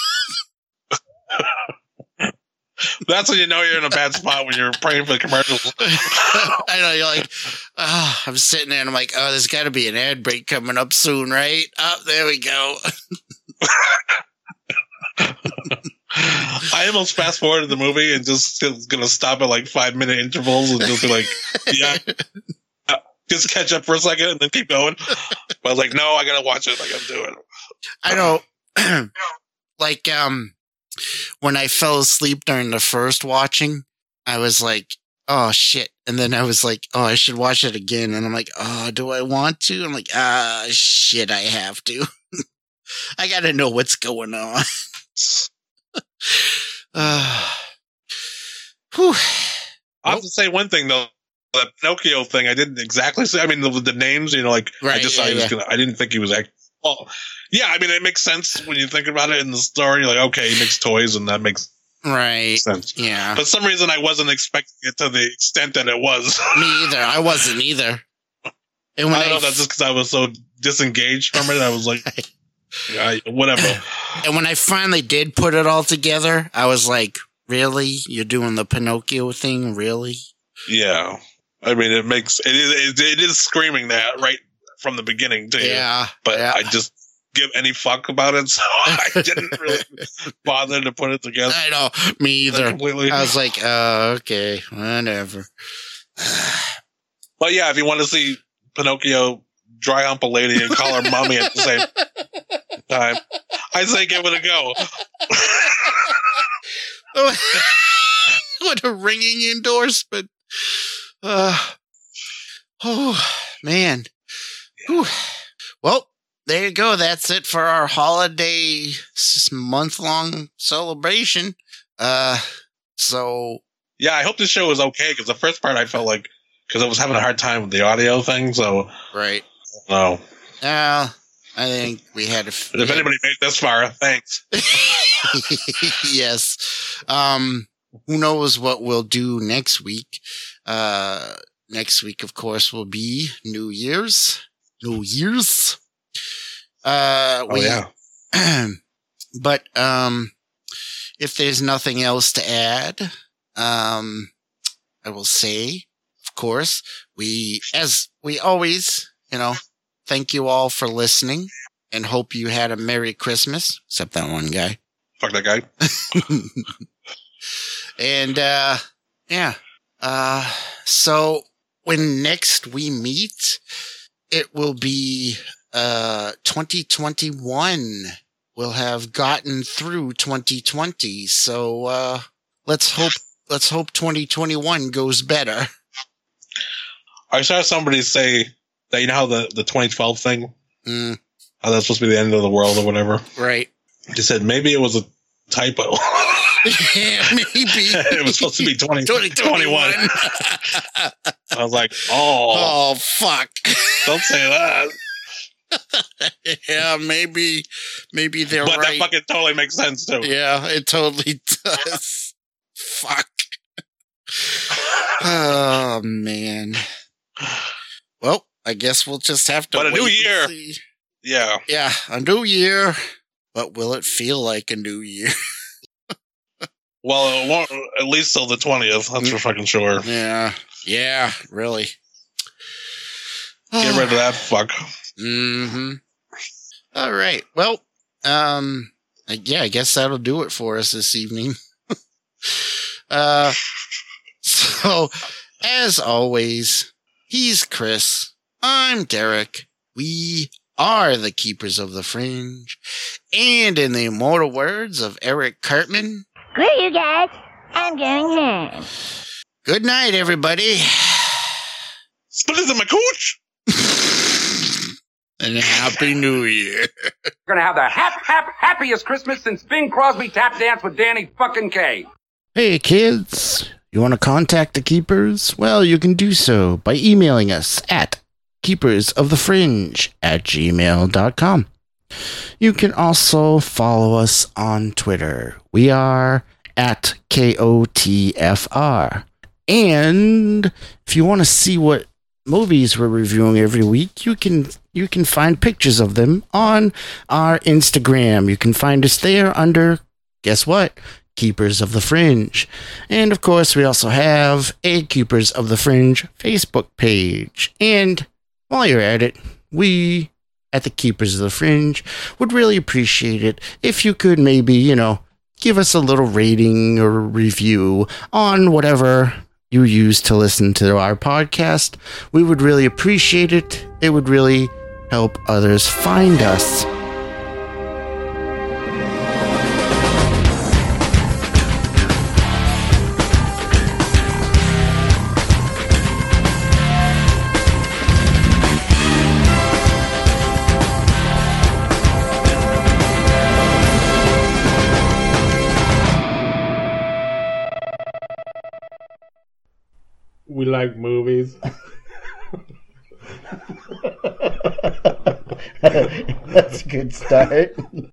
That's when you know you're in a bad spot, when you're praying for the commercials. I know, you're like, oh, I'm sitting there and I'm like, oh, there's got to be an ad break coming up soon, right? Oh, there we go. I almost fast forwarded the movie and just was going to stop at like five minute intervals and just be like, yeah, just catch up for a second and then keep going. But I was like, no, I got to watch it. I got to do it. I know. Like, um, when I fell asleep during the first watching, I was like, oh, shit. And then I was like, oh, I should watch it again. And I'm like, oh, do I want to? I'm like, ah, shit, I have to. I got to know what's going on. uh, whew. I have to say one thing, though. That Pinocchio thing, I didn't exactly say. I mean, the, the names, you know, like, I Right, just yeah, thought he was yeah. going to, I didn't think he was actually. Well, yeah, I mean, it makes sense when you think about it in the story. You're like, okay, he makes toys, and that makes Right. sense. Yeah. But for some reason, I wasn't expecting it to the extent that it was. Me either. I wasn't either. And when I don't I, know if that's just because I was so disengaged from it. I was like, yeah, whatever. and when I finally did put it all together, I was like, really? You're doing the Pinocchio thing? Really? Yeah. I mean, it makes, it is, it, it is screaming that right from the beginning, too. Yeah. But yeah. I just give any fuck about it, so I didn't really bother to put it together I know. Me either. completely. I was like, oh, okay, whatever. But yeah, if you want to see Pinocchio dry hump a lady and call her mommy at the same time, I say give it a go. What a ringing endorsement. Uh, oh, man. Whew. Well, there you go. That's it for our holiday month-long celebration. Uh, so... Yeah, I hope this show was okay, because the first part I felt like, because I was having a hard time with the audio thing, so... Right. No. Uh, I think we had a. F- if anybody made this far, thanks. Yes. Um, who knows what we'll do next week? Uh, next week, of course, will be New Year's. New Year's. Uh, Oh, we, yeah. But um, if there's nothing else to add, um, I will say, of course, we, as we always, you know, thank you all for listening and hope you had a Merry Christmas, except that one guy. Fuck that guy. And, uh, yeah. Uh, so when next we meet, it will be, uh, twenty twenty-one. We'll have gotten through twenty twenty. So, uh, let's hope, let's hope twenty twenty-one goes better. I saw somebody say that, you know how the, the twenty twelve thing, Mm, how that's supposed to be the end of the world or whatever. right. They said maybe it was a typo. Yeah, maybe. It was supposed to be twenty twenty twenty-one. twenty-one. I was like, oh, Oh, fuck. don't say that. Yeah, maybe, maybe they're But right. that fucking totally makes sense too. Yeah, it totally does. Fuck. Oh, man. Well, I guess we'll just have to But a wait new and year. see. Yeah. Yeah, a new year. But will it feel like a new year? Well, it won't, at least till the twentieth. That's for fucking sure. Yeah. Yeah, really. Get rid of that fuck. Mm-hmm. All right. Well, um, I- yeah, I guess that'll do it for us this evening. uh, so, as always, he's Chris. I'm Derek. We are the Keepers of the Fringe. And in the immortal words of Eric Cartman, Screw you guys. I'm going home. good night, everybody. Split it in my cooch. And Happy New Year. We're gonna have the hap, hap, happiest Christmas since Bing Crosby tap danced with Danny fucking Kaye. Hey kids, you want to contact the Keepers? Well, you can do so by emailing us at keepersofthefringe at gmail dot com. You can also follow us on Twitter. We are at K O T F R. And if you want to see what movies we're reviewing every week, you can you can find pictures of them on our Instagram. You can find us there under, guess what? Keepers of the Fringe. And of course, we also have a Keepers of the Fringe Facebook page. And while you're at it, we at the Keepers of the Fringe would really appreciate it if you could maybe, you know, give us a little rating or review on whatever you use to listen to our podcast. We would really appreciate it. It would really help others find us. We like movies. That's a good start.